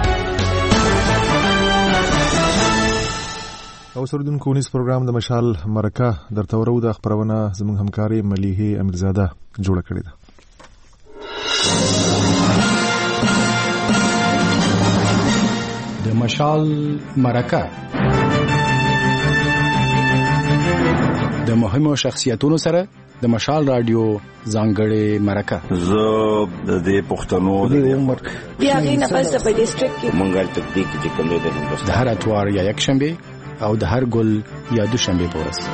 او سردونکو نیس پروګرام د مشال مرکه درته ورو د خبرونه زموږ همکاري مليحه امیرزاده جوړه کړې ده. د مشال مرکه د مهمو شخصیتونو سره د مشال رادیو ځانګړې مرکه. زه د دې پښتنو د عمر بیا غینه پس په ډیسټریکټ کې مونږه تطبیق چې کوم دی د هر اتوار یا یک شنبه او د هر ګل یا دوشنبه په ورځ.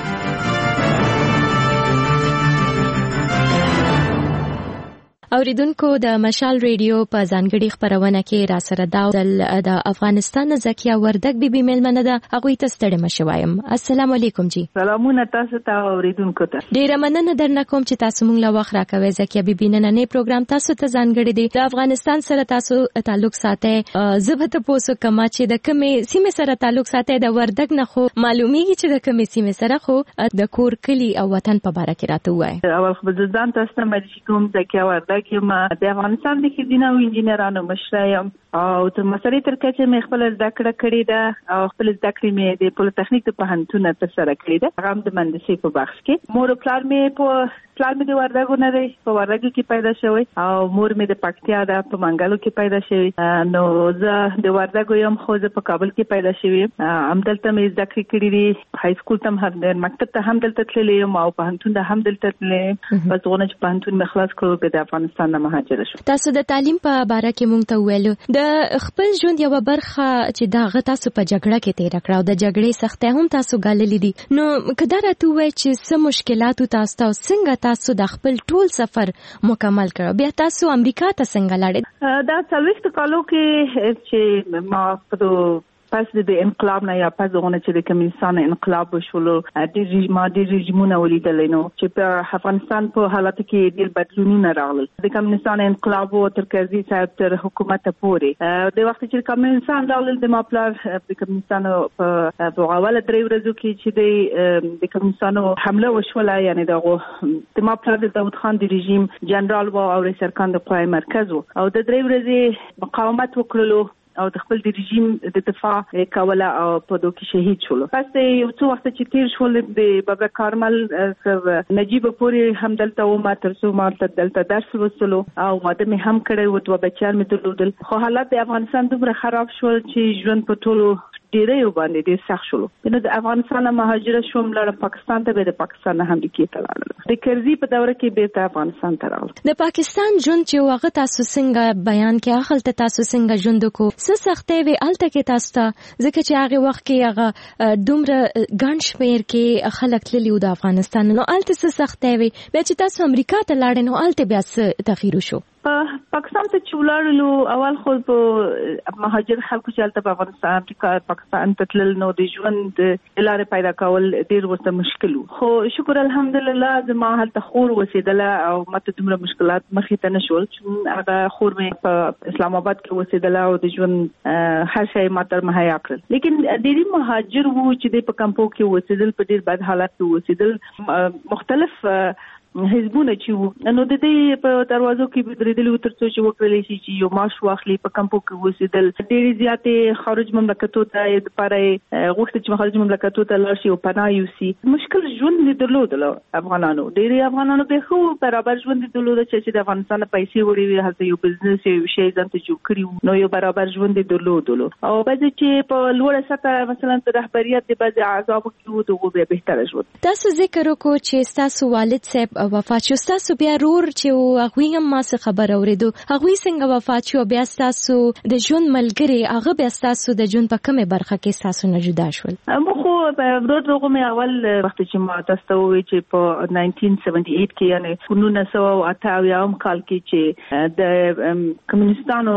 اوریدونکو د مشال ریډیو په ځانګړي خبرونه کې را سره دا د افغانستان زکیه وردګ بیبي ملمنه ده. هغه ته ستړي مشوایم. السلام علیکم جی. سلامونه تاسو ته اوریدونکو ته. ډیره مننه درنه کوم چې تاسو مونږ لا وخت راکوي. زکیه بیبي نن نه پروګرام تاسو ته ځانګړي دی. د افغانستان سره تاسو تعلق ساتي. زبته پوسو کما چې د کومې سیمه سره تعلق ساتي د وردګ نه خو معلومیږي چې د کومې سیمه سره خو د کور کلی او وطن په اړه کې راته وای. اول خو ځان تاسو ته مې کوم زکیه وردګ ما د افغانستان د خزینه او انجینرانو مشرایم او تر مسلې تر کچه مې خپل زده کړه کړې ده او خپل زده کړې مې د پولیټیکنیک په پوهنتون تر سره کړې ده. هغه د مهندسي په بخش کې مور پلار مې په پلار مې د وردګ نه دی په وردګ کې پیدا شوی او مور مې د پکتیا ده په منګلو کې پیدا شوی. نو زه د وردګ یم خو زه په کابل کې پیدا شوی. همدلته مې زده کړې کړې دي. های سکول ته هم مکتب ته هم دلته تللې یم او پوهنتون ته هم دلته تللې. بس ونه چې پوهنتون مې خلاص کړو د افغانستان نه مهاجر شو. تاسو د تعلیم په اړه کې مونږ ته ویلو د خپل ژوند یو برخه چې دا غ تاسو په جګړه کې تیر کړو د جګړې سختۍ هم تاسو ګاللې دي. نو کله راته وای چې څه مشکلات تاسو ته څنګه تاسو د خپل ټول سفر مکمل کړو بیا تاسو امریکا ته څنګه لاړې؟ دا څلوېښت کالو کې چې ما په پس د انقلاب نه یا پس دغه چې د کمونستان انقلاب وشولو د رژیم د رژیمونو ولیدل نو چې په افغانستان په حالت کې ډېر بدلونونه راغلل د کمونستان انقلاب او تر کرزي صاحب تر حکومت پورې د وخت چې کمونستان راغلل د ماپلار د کمونستان په بغاوله درې ورځو کې چې د کمونستانو حمله وشوله یعنی دغه د ماپلار د داود خان د رژیم جنرال او او سرکان د قوای مرکز او د درې ورځې مقاومت وکړلو او د خپل د رژیم د دفاع کوله او په دوه کې شهید شول. پس یو څو وخت چې تیر شول د بابا کارمل نجیب پوری هم دلته و ما تر څو ما دلته درس وسلو او ماده مې هم کړی و دوه بچیان مې درلودل. خو حالت د افغانستان دومره خراب شول چې ژوند په ټولو ډیره یو باندې ډیر سخت شول. نو د افغانستان مهاجر شوم لړ پاکستان ته به د پاکستان هم د کېته لاړل. د کرزي په دوره کې به ته افغانستان ته راغله. د پاکستان ژوند چې واغه تاسو څنګه بیان کې اخل ته تاسو څنګه ژوند کو څه سختې وی الته کې تاسو ته ځکه چې هغه وخت کې هغه دومره ګڼ شمیر کې خلک تللی د افغانستان نو الته څه سختې وی بیا چې تاسو امریکا ته لاړئ نو الته بیا څه تغییر شو؟ پاکستان ته چې ولاړلو اول خو په مهاجر خلکو چې الته په افغانستان امریکا پاکستان ته تلل نو د ژوند لارې پیدا کول ډیر ورته مشکل وو. خو شکر الحمدلله زما هلته خور وسیدله او ماته دومره مشکلات مخې ته نشول چې هغه خور مې په اسلام آباد کې وسیدله او د ژوند هر شی ماته مهیا کړل. لیکن ډېری مهاجر وو چې د په کمپو کې وسیدل په ډیر بد حالت کې وسیدل مختلف حزبونه چې وو نو د دې په دروازو کې بدرېدل تر څو چې وکړل شي چې یو معاش واخلي په کمپو کې وسیدل ډېر زیاتې خارج مملکتو ته د لپاره غوښتل چې خارج مملکتو ته لاړ شي او پناه یوسي. مشکل ژوند درلودل افغانانو ډېر افغانانو به خو برابر ژوند درلود چې د افغانستان پیسې وړي وي هلته یو بزنس یو شی ځانته جوړ کړی نو یو برابر ژوند درلودل او بعد چې په لوړه سطح مثلا د رهبریت د بعض اعضاء کې وو به بهتر ژوند. تاسو ذکر وکړو چې تاسو والد صاحب وفات شو تاسو بیا رور چې هغه هم ما څه خبر اوریدو هغه څنګه وفات شو بیا تاسو د ژوند ملګری هغه بیا تاسو د ژوند په کومه برخه کې تاسو نه جدا شول؟ مو خو په ورور دغه مې اول وخت چې ما تاسو وی چې په نولس سوه اته کې یعنی نولس سوه اته اویا کال کې چې د کمونستانو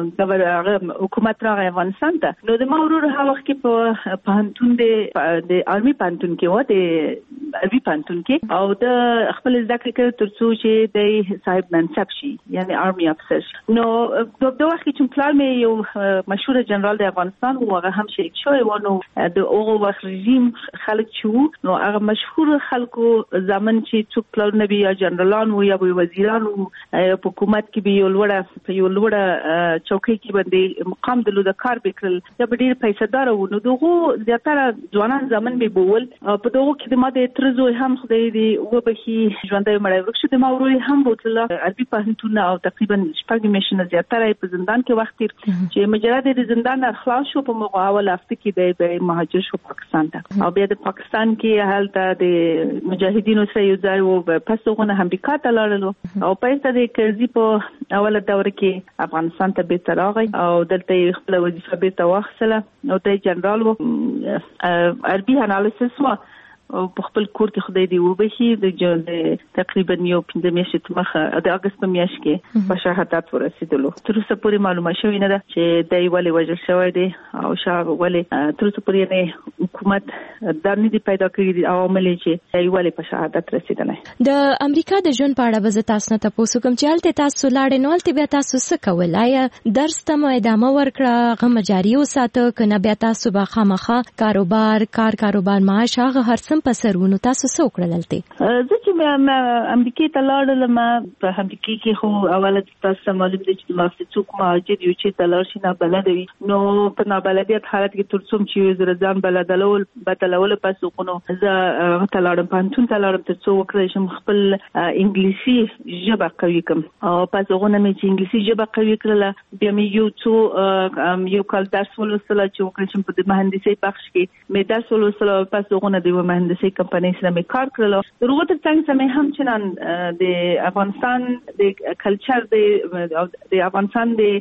د حکومت راغی افغانستان ته نو د ما ورور هغه وخت کې په پانتون د آرمي پانتون کې و د آرمي پانتون کې او د خپل ذکر کړ تر څو چې د صاحب منصب شي یعنی آرمي افسر نو د دوه وخت چې پلان مې یو مشهور جنرال د افغانستان و هغه هم شهید شوی و نو د هغه وخت رژیم خلک چې نو هغه مشهور خلکو ځمن چې څوک پلان نبی یا جنرالان و یا وزیران و حکومت کې به یو لوړه په یو لوړه چوکۍ کې باندې مقام درلود کار وکړل یا ډېر پیسې و نو دغه زیاتره ځوانان ځمن به بول په دغه کې د ماده ترزو هم خدای دې و به ژوندۍ مړی ورک شو د ما ورور هم بوتله عربي پوهنتون او تقریبا شپږ میاشتې زیاتره په زندان کې وخت تیر چې مجرد د زندان خلاص شو په مقابل هفته کې د مهاجر شو پاکستان ته او بیا د پاکستان کې هلته د مجاهدینو سره یو ځای و پس دغه امریکا ته لاړل او پېسته د کرزي په اوله دوره کې افغانستان ته بیرته راغی او دلته خپل وظیفه بیرته واخیستله نو د جنرال و عربي انالیسس و او په خپل کور کې خدای دی وبخي د تقریبا یو پنځه میاشتې مخه د اگست په میاشت کې په شهادت ورسېدلو. تر اوسه پورې معلومه شوې نه ده چې دای ولې وژل شوی دی او شاه ولې تر اوسه پورې نه حکومت دا نه دی پیدا کړی دی عوامل چې دای ولې په شهادت رسیدلی. د امریکا د ژوند په اړه به تاسو نه تاسو کوم چې هلته تاسو لاړې نو هلته بیا تاسو څه کول؟ آیا درس ته مو ادامه ورکړه هغه جاري وساته کنه بیا تاسو به خامخا کاروبار کار کاروبار معاش هغه هر څه په سرونو تاسو څه وکړل دلته؟ زه چې امریکا ته لاړم په امریکا کې خو اوله تاسو معلوم دي چې ما څوک مهاجر یو چې تلل شي نه بلد وي نو په نابلدیت حالت کې تر څوم چې زه ځان بلدلول بدلول پس خو زه تلاړم پانتون تلاړم تر څو وکړم چې خپل انګلیسي ژبه قوي کوم او پس هغه نه چې انګلیسي ژبه قوي کړل بیا مې یو څو یو کال درس ولوستل چې وکړم په مهندسي بخش کې مې درس ولوستل پس هغه نه دی مهندسي کمپنۍ سره مې کار کړل. دغه تر څنګ سمې هم چې د افغانستان د کلچر د د افغانستان د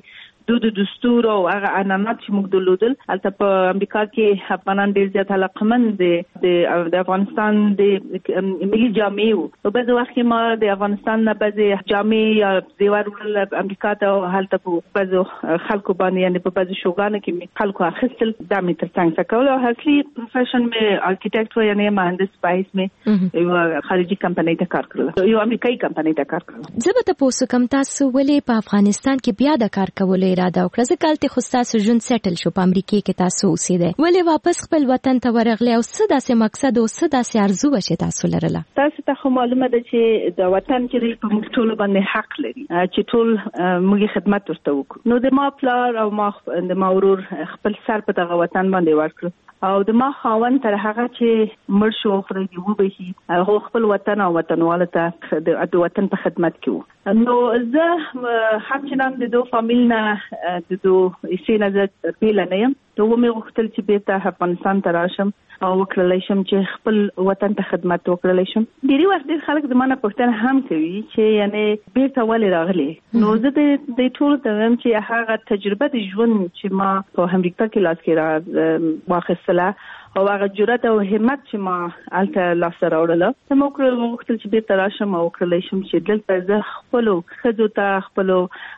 د دستور او هغه عنعنات چې موږ درلودل البته په امریکا کې افغانان ډېر زیات علاقمند دي د افغانستان د ملي جامعو په بعض وخت کې ما د افغانستان نه بعض جامع یا دیوار ول امریکا ته حالت په بعض خلکو باندې یعنی په بعض شوګانو کې خلکو اخیستل د می تر څنګه کول او اصلي پروفیشن مې آرکیټیکټ و یعنی مهندس پایس مې یو خارجي کمپنۍ ته کار کړل یو امریکایي کمپنۍ ته کار کړل زه به تاسو کوم تاسو ولې په افغانستان کې بیا د کار کولو اراده وکړه ځکه چې خو تاسو ژوند سیټل شو په امریکا کې تاسو اوسېده ولې واپس خپل وطن ته ورغلی او څه داسې مقصد او څه داسې ارزو وشي تاسو لرله تاسو ته خو معلومه ده چې د وطن کې په موږ ټول باندې حق لري چې ټول موږ خدمت ورته وکړو نو د ما پلار او ما د ما ورور خپل سر په دغه وطن باندې ورکړ او د ما خاوند تر هغه چې مړ شو خو دی وبهي هغه خپل وطن او وطنواله ته د وطن په خدمت کې نو زه همچنان د دوه فامیل نه د دوه یې نه پیل نه یم ته مې وختل چې بیرته افغانستان ته راشم او وکړلای شم چې خپل وطن ته خدمت وکړلای شم ډیری وخت ډیر خلک د مانه پوښتنه هم کوي چې یعنی بیرته ولې راغلي نو زه د ټول ته هم چې هغه تجربه د ژوند چې ما په امریکا کې لاس کې را واخیستله او هغه جرأت او همت چې ما الته لاس راوړل ته مو کړل وختل چې بیرته راشم او وکړلای شم چې دلته زه خپل خځو ته خپل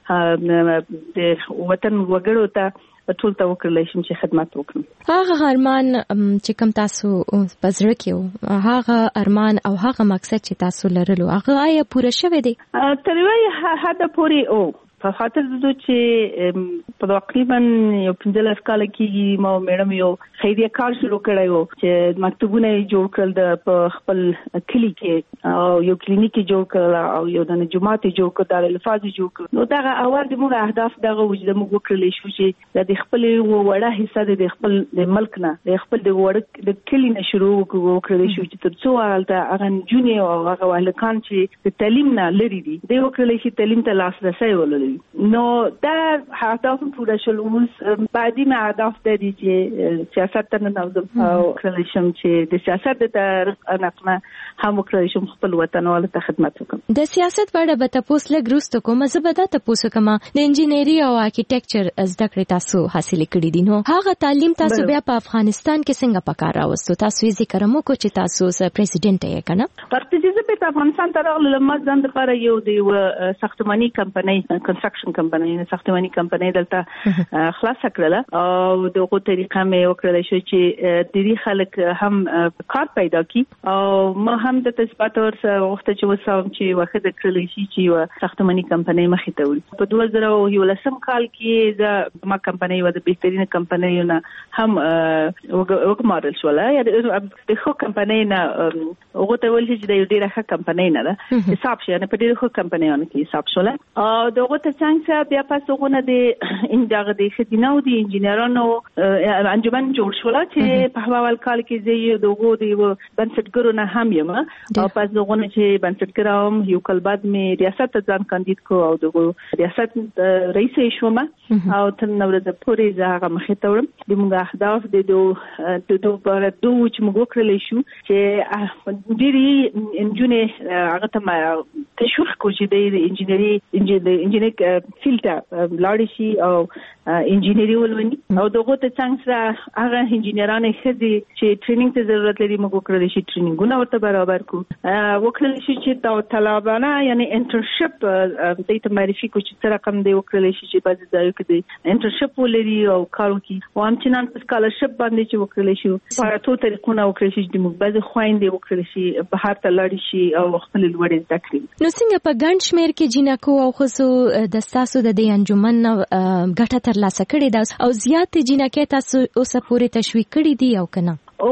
د وطن وګړو ته ټول ته وکړلای شم چې خدمت وکړم هغه ارمان چې کوم تاسو پزړه کې هغه ارمان او هغه مقصد چې تاسو لرلو هغه آیا پوره شوه دی تر وایي هدا پوری او په خاطر د چې په تقریبا یو پنځلس کال کې ما میډم یو خیریه کار شروع کړی و چې مکتوبونه جوړ کړل د په خپل کلی کې او یو کلینیک جوړ کړل او یو د جماعت جوړ کړل د الفاظ جوړ کړل نو دا اول د موږ اهداف دغه وجود موږ وکړل شو چې د خپل وړه حصہ د خپل د ملک نه د خپل د وړ د کلی نه شروع وکړل شو چې تر څو حالت هغه جونی او هغه ولکان چې د تعلیم نه لري دي د وکړل شي تعلیم ته لاسرسي ولري نو دا هدف پوره شول اوس بعدي ما هدف د دې سیاست ته نوځم او کله شم چې د سیاست د انقنه هم وکړم شم خپل وطن ولې ته خدمت وکم د سیاست په اړه به تاسو له ګروستو کوم زبده تاسو کوم د انجینری او آرکیټیکچر زده کړې تاسو حاصل کړی دي نو هغه تعلیم تاسو بیا په افغانستان کې څنګه پکار راوستو تاسو یې ذکر مو کو چې تاسو سره پریزیدنت یې کنه ورته چې په افغانستان ته راغلم مزه د لپاره یو د ساختماني کمپنۍ کنستراکشن کمپنۍ ساختماني کمپنۍ دلته خلاص کړله او دغه طریقه مې وکړل شو چې د دې خلک هم کار پیدا کړي او ما هم د تثبات ور سره وخت چې وسوم چې واخد کړل شي چې ساختماني کمپنۍ مخې ته وړي په دوه زره یو لسم کال کې د ما کمپنۍ و د بهترینه کمپنۍ نه هم وګمارل شو لا یا د خو کمپنۍ نه هغه ته ول چې د یو ډیره ښه کمپنۍ نه ده حساب شي نه په ډیره ښه کمپنۍ کې حساب شو او دغه ته څنګه بیا پاسونه د انډاغ د خدینو د انجینرانو انجمن جوړ شو چې په اول کال کې زه دغه د بنسټګرو نه هم یم او پس دغه چې بنسټګرام یو کال بعد مې ریاست ته ځان کاندید کو او دغه ریاست رئیس شوم او تر نو د پورې زه مخې ته ورم د موږ اهداف د دوه د دوه پر دوه چې موږ کړل شو چې ډېری انجینر هغه ته تشویق کوي د انجینری انجینری فیلټ لاړ شي او انجینری ولونی او دغه ته څنګه سره هغه انجینرانو خدي چې ټریننګ ته ضرورت لري موږ کړل شي ټریننګونه ورته برابر کو وکړل شي چې طالبانه یعنی انټرنشپ د ته معرفي کو چې څه رقم دی وکړل شي چې په ځای کې دی انټرنشپ ولري او کارو کې او هم چې نن سکالرشپ باندې چې وکړل شي په تاسو طریقونه وکړل شي چې موږ بعض خويندې وکړل شي بهر ته لاړ شي او خپل لوړې زده کړې نو څنګه په ګڼ شمېر کې جنکو او خصو د تاسو د دې انجمن ګټه ترلاسه کړې ده او زیات جنکې تاسو اوسه پورې تشویق کړې دي او کنه او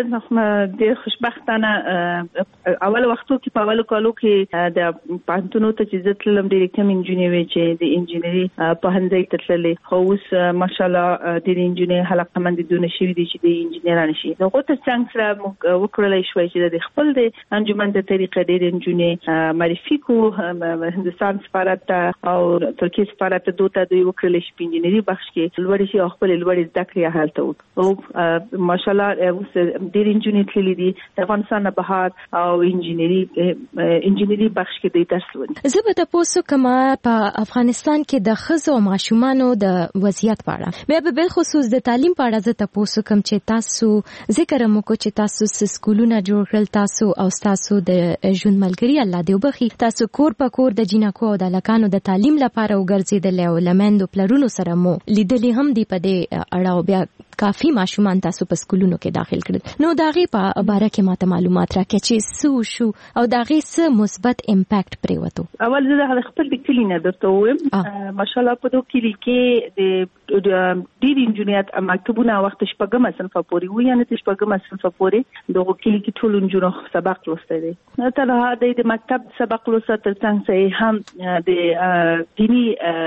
د خوشبختانه اول وختو کې په اول کالو کې د پانتونو ته چې زتلم ډېر کم انجینری چې د انجینری په هندۍ تللې خو اوس ماشاالله د انجینری حلقه مند دونه شي دي چې د انجینرانو شي نو غوته څنګه سره وکړلای شوی چې د خپل د انجمن د طریقې ډېر انجینری معرفي کو هندستان سفارت او ترکیه سفارت دوته دوی وکړلای شي په انجینری بخش کې لوړ شي خپل لوړ زده کړې حالت او ماشاالله ډېر انجینری تللی دي د افغانستان نه بهر او انجینری انجینری بخش کې د درس ولري. زه به تاسو کوم په افغانستان کې د ښځو او ماشومانو د وضعیت په اړه بیا به بل خصوص د تعلیم په اړه زه تاسو کوم چې تاسو ذکر مو کو چې تاسو سکولونه جوړ کړل تاسو او تاسو د ژوند ملګری الله دې وبخي تاسو کور په کور د جنکو او د لکانو د تعلیم لپاره وګرځیدل او لمندو پلرونو سره مو لیدلې هم دی په دې اړه بیا کافي ماشومان تاسو په سکولونو کې داخل کړل. نو داغه په باره کې ماته معلومات راکړئ چې سو شو او داغه څه مثبت امپیکټ پریوتو. اول زه د خپل د کلی نه درته وایم ماشاءالله په دوه کلی کې د ډېر انجینریات مکتبونه وخت شپږم صنف پورې وي یعنی شپږم صنف پورې دغه کلی کې ټول انجینر سبق لوستل دي. تر هغه د مکتب سبق لوستل تر څنګه هم د دینی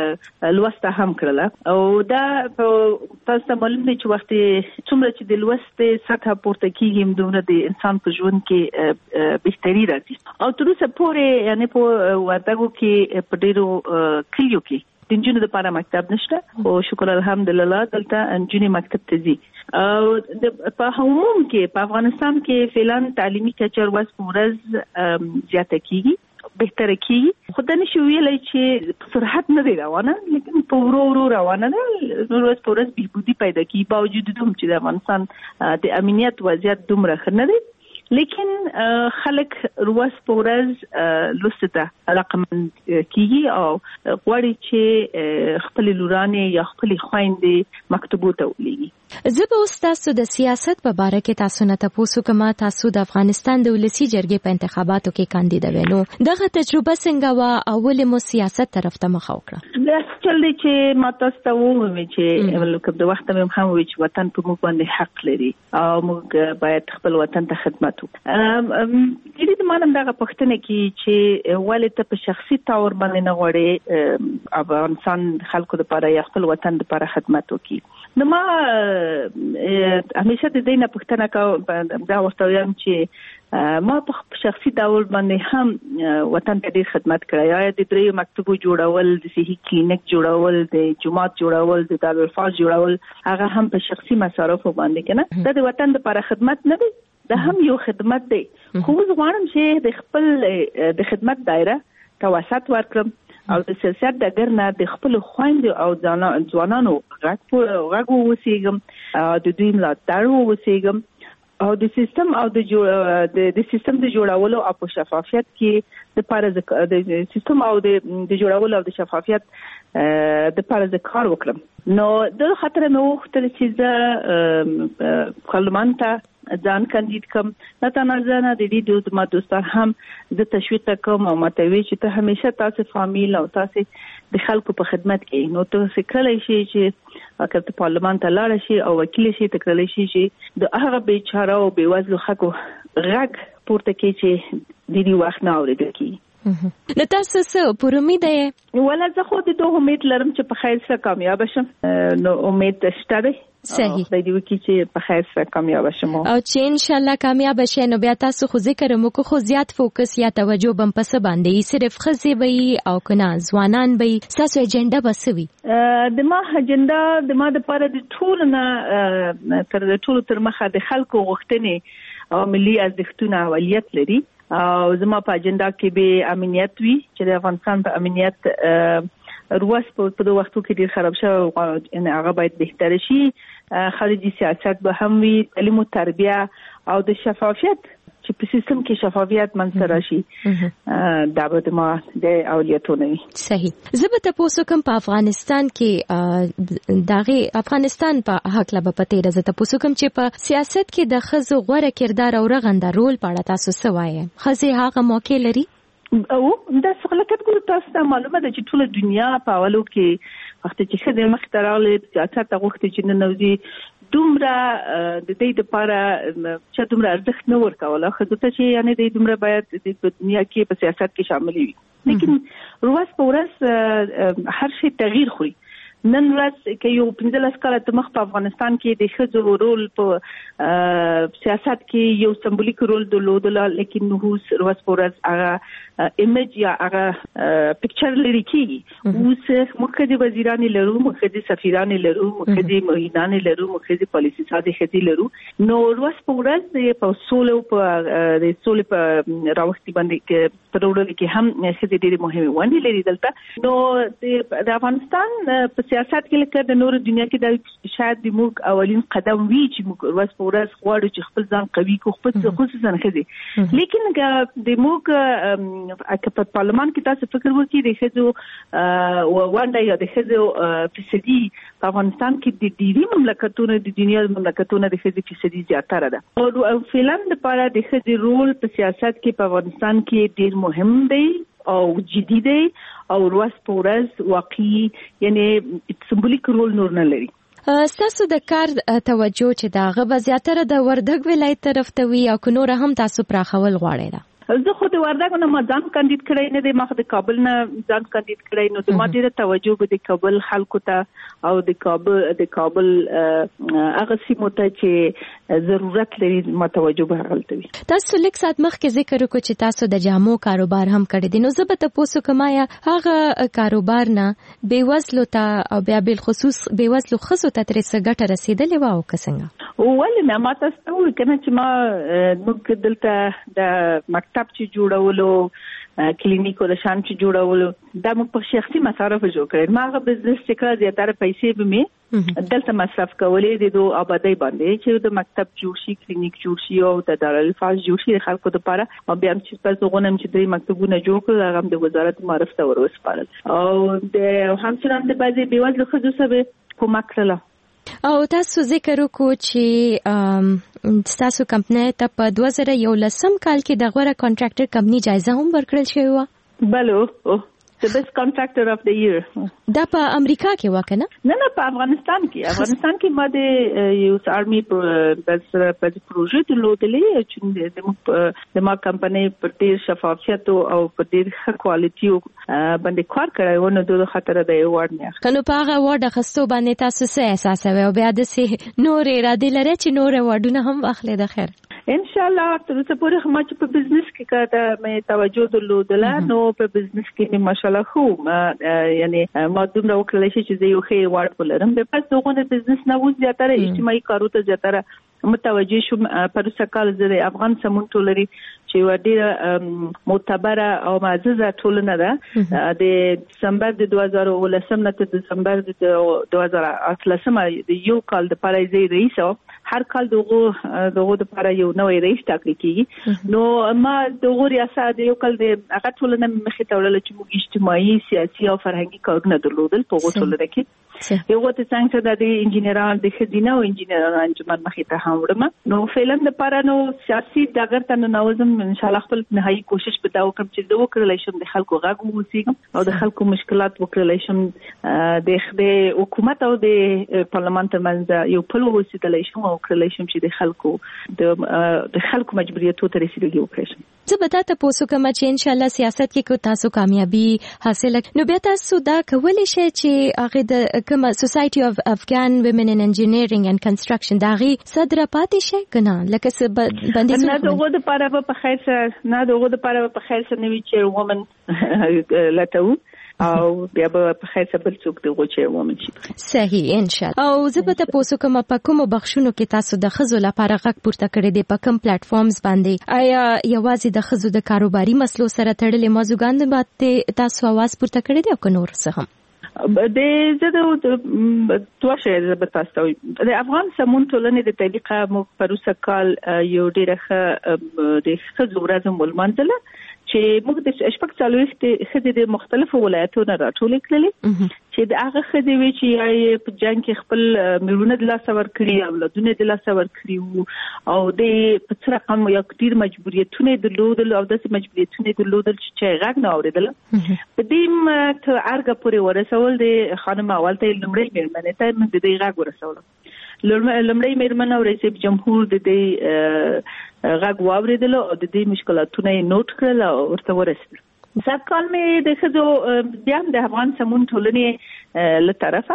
لوسته هم کړل او دا تاسو معلوم دي چې وخت څومره چې د لوست سطح پورته کیږي دومره د انسان په ژوند کې بهتري راځي او تر اوسه پورې یعنی په وردګو کې په ډیرو کلیو کې د انجینر لپاره مکتب نشته او شکر الحمدلله دلته انجینر مکتب ته ځي او په عموم کې په افغانستان کې فعلا تعلیمي کچر واس پورز زیاته کیږي بهتره کیږي خو دا نشي ویلای چې سرعت نه دی روانه لیکن په ورو ورو روانه ده ورځ په ورځ بهبودي پیدا کیږي باوجود دوم چې د افغانستان د امنیت وضعیت دومره ښه نه دی لیکن خلک روز په ورځ لوسته رقمند کیږي او غواړي چې خپل لورانه یا خپل خويندې مکتبو ته ولېږي. زه به اوس تاسو د سیاست په باره کې تاسو نه تاسو کومه تاسو د افغانستان د ولسی جرګې په انتخاباتو کې کاندید وینو دغه تجربه څنګه وا اول مو سیاست طرف ته مخ وکړه؟ دا چل دی چې ما تاسو ته وایم چې ولکه د وخت مې هم وی چې وطن په موږ باندې حق لري او موږ باید خپل وطن ته خدمت وکړو. دې دې مانم دغه پښتنه کې چې ولې ته په شخصي تور باندې نه غواړي افغانستان خلکو لپاره یا خپل وطن لپاره خدمت وکړي. نو ما همیشه د دې نه پښتنه کا دا ورته وایم چې ما په شخصي ډول باندې هم وطن ته ډېر خدمت کړی یا د درې مکتبو جوړول د صحي کلینیک جوړول د جماعت جوړول د دارالفاز جوړول هغه هم په شخصي مصارفو باندې کنه دا د وطن لپاره خدمت نه دی دا هم یو خدمت دی خو زه غواړم چې د خپل د خدمت دایره توسط ورکړم او د سیاست د ګرنه د خپل خويند او ځوانانو غږ غږ وسیګم د دوی ملاتړ وسیګم او د سیستم او د د سیستم د جوړولو او په شفافیت کې د پاره د سیستم او د جوړولو او د شفافیت د پاره د کار وکړم. نو د خاطر نو وختل چې زه پارلمان ته ځان کاندید کوم نه تنازانه د دې د ما دوستان هم د تشویق کوم او متوي چې ته همیشه تاسو فامیل او تاسو د خلکو په خدمت کې نو ته فکرلی شي چې اگر ته پارلمان ته لاړ شي او وکیل شي ته کړلی شي چې د هغه بیچاره او بیوزلو خلکو غږ پورته کې چې د دې وخت نه اورېدل کیږي. نو تاسو څه پر امید یې؟ ولا زه خو د دوه امید لرم چې په خیر سره کامیاب شم. نو امید شته دی صحیح د دې وکی چې په خیر سره کامیاب شم او چې ان شاء الله کامیاب شې نو بیا تاسو خو ذکر مو کو خو زیات فوکس یا توجه بم پس باندې صرف خزي وي او کنا ځوانان وي تاسو ایجنډا بسوي د ما ایجنډا د ما د پاره د ټول نه تر ټول تر مخه د خلکو غوښتنې او ملي ارزښتونه اولیت لري او زما په اجنډا کې به امنیت وي چې د افغانستان په امنیت روس په دغه وختو کې ډیر خراب شو ان هغه باید بهتر شي خارجي سیاست به هم وي تعلیم او تربیه او د شفافیت چې په سیستم کې شفافیت منځ راشي دا به ما د اولیتونه وي. صحیح. زه به تاسو کوم په افغانستان کې دغه افغانستان په حق لا به پته راځه تاسو کوم چې په سیاست کې د خزو غوړه کردار او رغنده رول پاړه تاسو سوایي خزي هغه موقع لري او دا څنګه کټ تاسو ته معلومه ده چې ټول دنیا په اولو کې وخت چې خدای مخترعله سیاست هغه چې نه نوځي دومره د دې لپاره چې دومره ارزښت نه ورکوله خو ته چې یعنی د دومره باید د دنیا کې په سیاست کې شامل وي لیکن روز په ورځ هر شي تغییر خوري نن ورځ کې یو پنځلس کاله تمخ په افغانستان کې د ښځو رول په سیاست کې یو سمبولیک رول درلودل، لیکن نوښ ورځ په ورځ هغه ایمیج یا هغه پکچر لري کیږي. اوس موږ د وزیران لرو، موږ د سفیران لرو، موږ د معینان لرو، موږ د پالیسي ساده خدي لرو. نو ورځ په ورځ په سولو په د سولې په راوستي باندې کې پرورل کې هم څه ډېری مهمه ونی لري دلته. نو د افغانستان په سیاست کې لکه د نور دنیا کې د شاید د موږ اولین قدم وی چې موږ ورځ په ورځ غواړو چې خپل ځان قوي کو، خپل خصوصا خدي. لیکن د موږ په پارلمان کې تاسو فکر وکړئ د خځو وانډه یا د خځو فیصدي په افغانستان کې د ډیری مملکتونو د دنیا مملکتونو د خځو فیصدي زیاتره ده. او فعلاً لپاره د خځو رول په سیاست کې په افغانستان کې ډیر مهم دی او جدي دی او ورځ په ورځ واقعي یعنی سمبولیک رول نور نه لري. ستاسو د کار توجه چې دا غو زیاتره د وردګ ولایت طرف ته وي او کو نور هم تاسو پراخول غواړئ؟ دا زه خو د وردګ نه ما ځان کاندید کړی نه دی، ما د کابل نه ځان کاندید کړی، نو د ما ډیره توجه به د کابل خلکو ته او د کابل د کابل هغه سیمو ته چې ضرورت لري ما توجه به غلطوي. تاسو لیک سات مخکې ذکر وکړو چې تاسو د جامو کاروبار هم کړی دی، نو زه به تاسو کمایا هغه کاروبار نه بیوزلو ته او بیا بل خصوص بیوزلو خصو ته ترې ګټه رسیدلې و او څنګه؟ ولې نه ما تاسو ته وایي کنه چې ما موږ دلته د مکتب چې جوړولو کلینیکو د شان چې جوړولو دا موږ په شخصي مصارف جوړ کړل. ما هغه بزنس چې کړ زیاتره پیسې به مې دلته مصرف کولې د دوه آبادی باندې چې د مکتب جوړ شي، کلینیک جوړ شي او د دارالفاظ جوړ شي خلکو لپاره. او بیا چې تاسو غوښنم چې د مکتبونو جوړ کړل هغه د وزارت معرف ته ورسپارل او د همچنان د بعضي بیوزلو خځو سره کومک کړل. او تاسو ذکر وکړو چې تاسو کمپنۍ ته په دوه زره یولسم کال کې د غوړه کانټراکټر کمپنۍ جایزه هم ورکړل شوې و. بلو the best contractor of the year. دا په امریکا کې وکنه؟ نه نه په افغانستان کې. افغانستان کې ما د یو آرمي بس په پروژه درلودلې چې د د ما کمپنۍ په ډیر شفافیت او په ډیر ښه کوالټي باندې کار کړی و، نو د خاطر د ایوارډ نه کنو په هغه ایوارډ خستو باندې تاسو څه احساس او بیا د سه نور اراده لري چې نور ایوارډونه هم اخلي د خیر ان شاء الله. تر څه پورې ما چې په بزنس کې کړه مې توجه درلودله، نو په بزنس کې ماشاءالله خو یعنی ما دومره وکړل چې زه یو ښه ایوارډ ولرم. په پس دغه بزنس نه و زیاتره اجتماعي کارو ته زیاتره متوجه شوم. پر څکل زه افغان سمون ټولري چې وړي معتبره او معززه ټولنه ده. د دسمبر د دوه زره ولسم نه تر دسمبر د دوه زره اتلسم د یو کال د پارایزي رئیس او هر کال دغه دغه د پاره یو نوې رئیس ټاکل کیږي. نو ما دغه ریاست یو کال د هغه ټولنه مخې ته وړل چې موږ اجتماعي سیاسي او فرهنګي کارونه درلودل په وګړو ټولنه کې. یو ته څنګه د انجینرانو د خدینه او انجینرانو انجمن مخې ته هم وړم. نو فعلاً د پاره نو سیاسي دغه ته نوزم ان شاء الله خپل نهایي کوشش به دا وکړم چې زه وکړلای شم د خلکو غږ ووسیږم او د خلکو مشکلات وکړلای شم د حکومت او د پارلمان ترمنځ یو پل ووسیدلای شم او وکړلای شم چې د خلکو د د خلکو مجبوریتو ته رسیدګي وکړم. زه به تاسو پوسو کوم چې ان شاء الله سیاست کې کو تاسو کامیابی حاصل نو بیا تاسو دا کولای شئ چې هغه د کوم سوسايټي اف افغان وومن ان انجینیرینګ اند کنستراکشن داغي صدر پاتې شي کنه لکه څه باندې نه دغه د پاره په خیر سره نه دغه د پاره په خیر سره نوی چې وومن لټو او بیا به په خیر سره بل څوک دغه چې وومن شي. صحیح ان شاء الله. او زه به تاسو کوم په کوم بخښونو کې تاسو د خزو لپاره غږ پورته کړی دی په کوم پلیټ فارمز باندې؟ آیا یوازې د خزو د کاروباري مسلو سره تړلې موضوعګان باندې تاسو आवाज پورته کړی دی او کنور څه هم؟ د زه د دوه شی به تاسو د افغان سمون ټولنې د تحقیق مو پروسه کال یو ډیره د خزو ورځ مولمنځله چې موږ د شپږ څلوېښت خدي د مختلفو ولایتونو راټول کړلې چې د هغه خدي وی چې یې په جنگ کې خپل میرونه د لاس ور کړی او لدونه د لاس ور کړی او د په څه رقم یو کتیر مجبوریتونه درلودل او د مجبوریتونه درلودل چې غږ نه اوریدل. په دې ته ارګه پورې ورسول د خانم اولته لمړی میرمنې ته موږ د دې غږ ورسول. لمړی میرمن او رئیس جمهور د دې غږ واوریدل او د دې مشکلاتونه نوٹ کړل او ورته ورسېدل. سب کال مې د خزو بیا د افغان سمون ټولنې له طرفه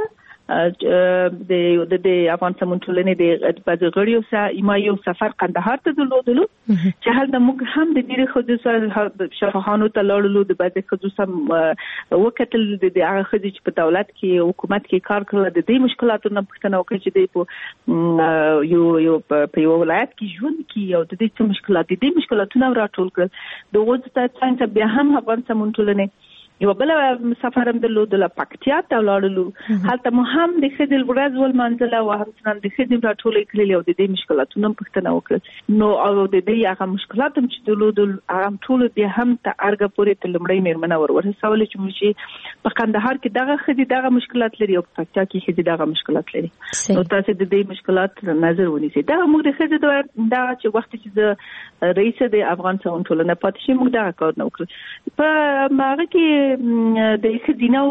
د د افغان سمون ټولنې د بازغړیو سره ما یو سفر قندهار ته درلودلو چې هلته موږ هم د ډیرو خځو سره شفاخانو ته لاړو د بعضې خځو سره وکتل د هغه خځې چې په دولت کې حکومت کې کار کړل د دې مشکلاتو نه پوښتنه وکړه چې د په یو یو په یو ولایت کې ژوند کې او د دې څه مشکلات دي د مشکلاتونو راټول کړل د غوښتنې څنګه بیا هم افغان سمون ټولنې یو بل سفر هم درلود د پکتیا ته لاړو هلته مو هم د خدل ورځ ول منځله او هم څنګه د خدل راټولې کړلې او د دې مشکلاتونو پوښتنه وکړه نو او د دې هغه مشکلات هم چې درلود هغه ټول بیا هم ته ارګه پورې ته لمړی میرمنه ور ورسول چې موږ په قندهار کې دغه خدي دغه مشکلات لري او په پکتیا کې خدي دغه مشکلات لري نو تاسو د دې مشکلات نظر ونیسئ دا موږ د خدي دا چې وخت چې د رئیس د افغان سمون ټولنې پاتې شي موږ دا کار نه وکړو په ماغه کې د خدینو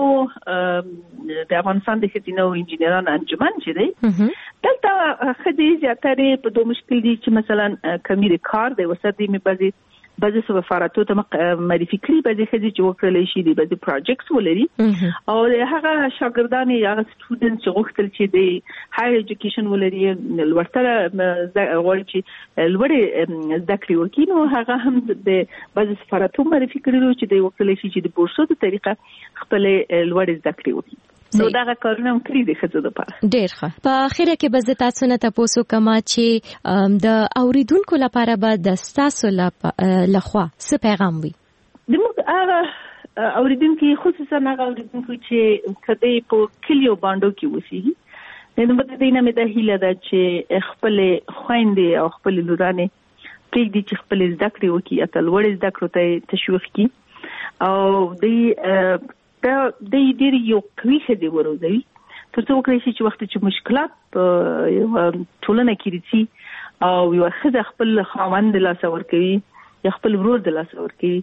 د افغانستان د خدینو انجینرانو انجمن چې دی دلته خدي زیاتره په دوه مشکل دي چې مثلا کمی د کار د وسدي می بعضي بعضي سفارتو ته معرفي کړی بعضي خدي چې وکړل شي دي بعضي پروجیکټس ولري او هغه شاګردان یا سټوډنټ چې وکړل چې د هایر اډوکیشن ولري ورته غواړي چې لوړې زده کړې وکړي نو هغه هم د بعضي سفارتو معرفي کړی چې د وکړل شي چې د بورسو په طریقه خپل لوړې زده کړې وکړي نو دا کارونه هم کړی دي خځو د پاره ډیر ښه په اخیره کې به زه تاسو نه تاسو کما چې د اوریدونکو لپاره به د تاسو لخوا څه پیغام وي د موږ هغه اوریدونکو خصوصا هغه اوریدونکو چې کدی په کلیو باندې کې وسی نو په دې نه مې د هیله ده چې خپل خويندې او خپل لورانه پریږدي چې خپل زده کړې وکړي اتل وړ زده کړو ته تشویق کړي او د دا د دې یو کوي چې وروځي ترڅو وکړي چې وخت چې مشکلات ټولنه کې دي او یو خزه خپل خاوند لا سور کوي یا خپل ورور د لا سور کوي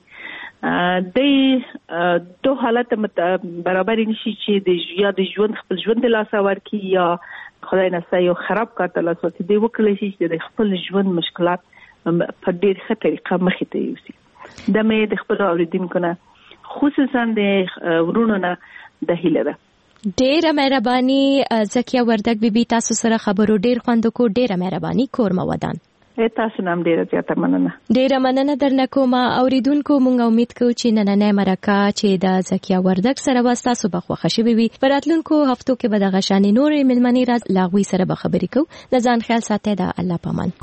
د دوه حالت برابر نشي چې د یا د ژوند خپل ژوند لا سور کوي یا خدای نه سې یو خراب کاته لا سور کوي د وکړي چې د خپل ژوند مشکلات په ډېر ښه طریقه مخې ته یوسي د مې د خپل اوریدونکو نه خصوصا د ورونو نه د هیله ده ډیره مهرباني زکیه وردګ بیبي تاسو سره خبرو ډیر خوند کو ډیره مهرباني کور مو ودان تاسو نام ډیره زیاته مننه ډیره مننه درنه کوم اوریدونکو مونږ امید کوو چې نننې مرکه چې د زکیه وردګ سره واسطه صبح خو خوشي وي پراتلونکو هفتو کې به د غشانې نورې ملمنې راز لاغوي سره به خبرې کوو د ځان خیال ساتئ د الله پامان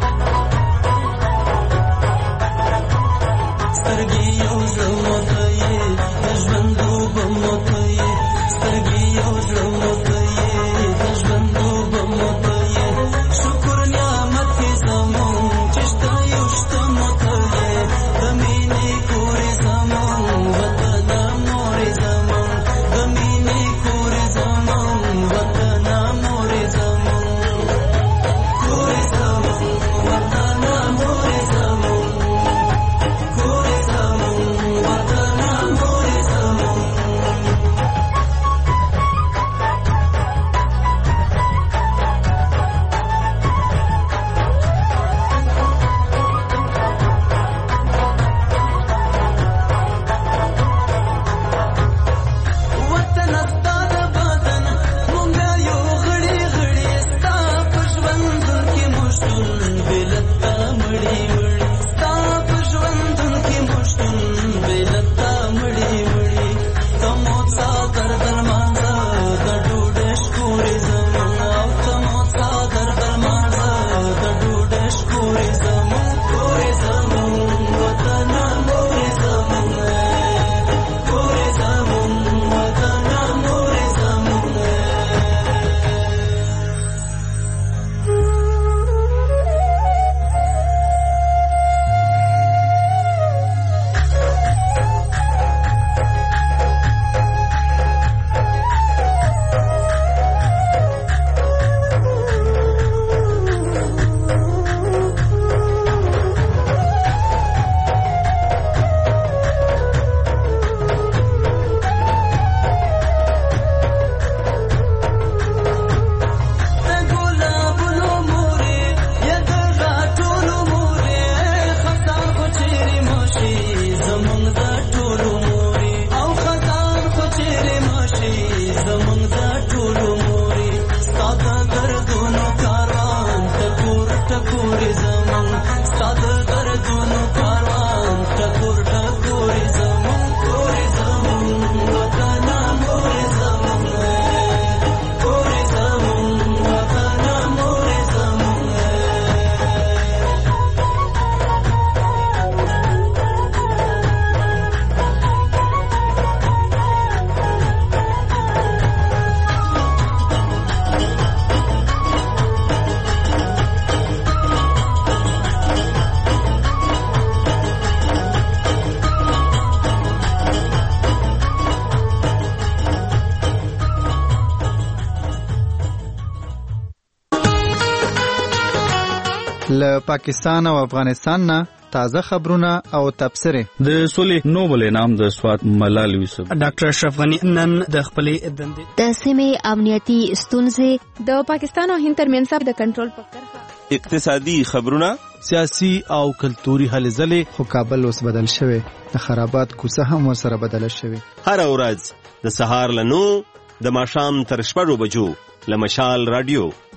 سترګې یو ځل وکړې له پاکستان او افغانستان نه تازه خبرونه او تبصره. د سولې نوبل انعام د سوات ملال یوسف. ډاکټر اشرف غنی نن د خپلې دندې د سیمې امنیتي ستونزې، د پاکستان او هند ترمنځ د کنټرول په کرښه، اقتصادي خبرونه، سیاسي او کلتوري هلې ځلې. خو کابل اوس بدل شوی، د خرابات کوڅه هم ورسره بدله شوی. هر ورځ د سهار له نو د ماښام تر شپږو بجو له مشال رادیو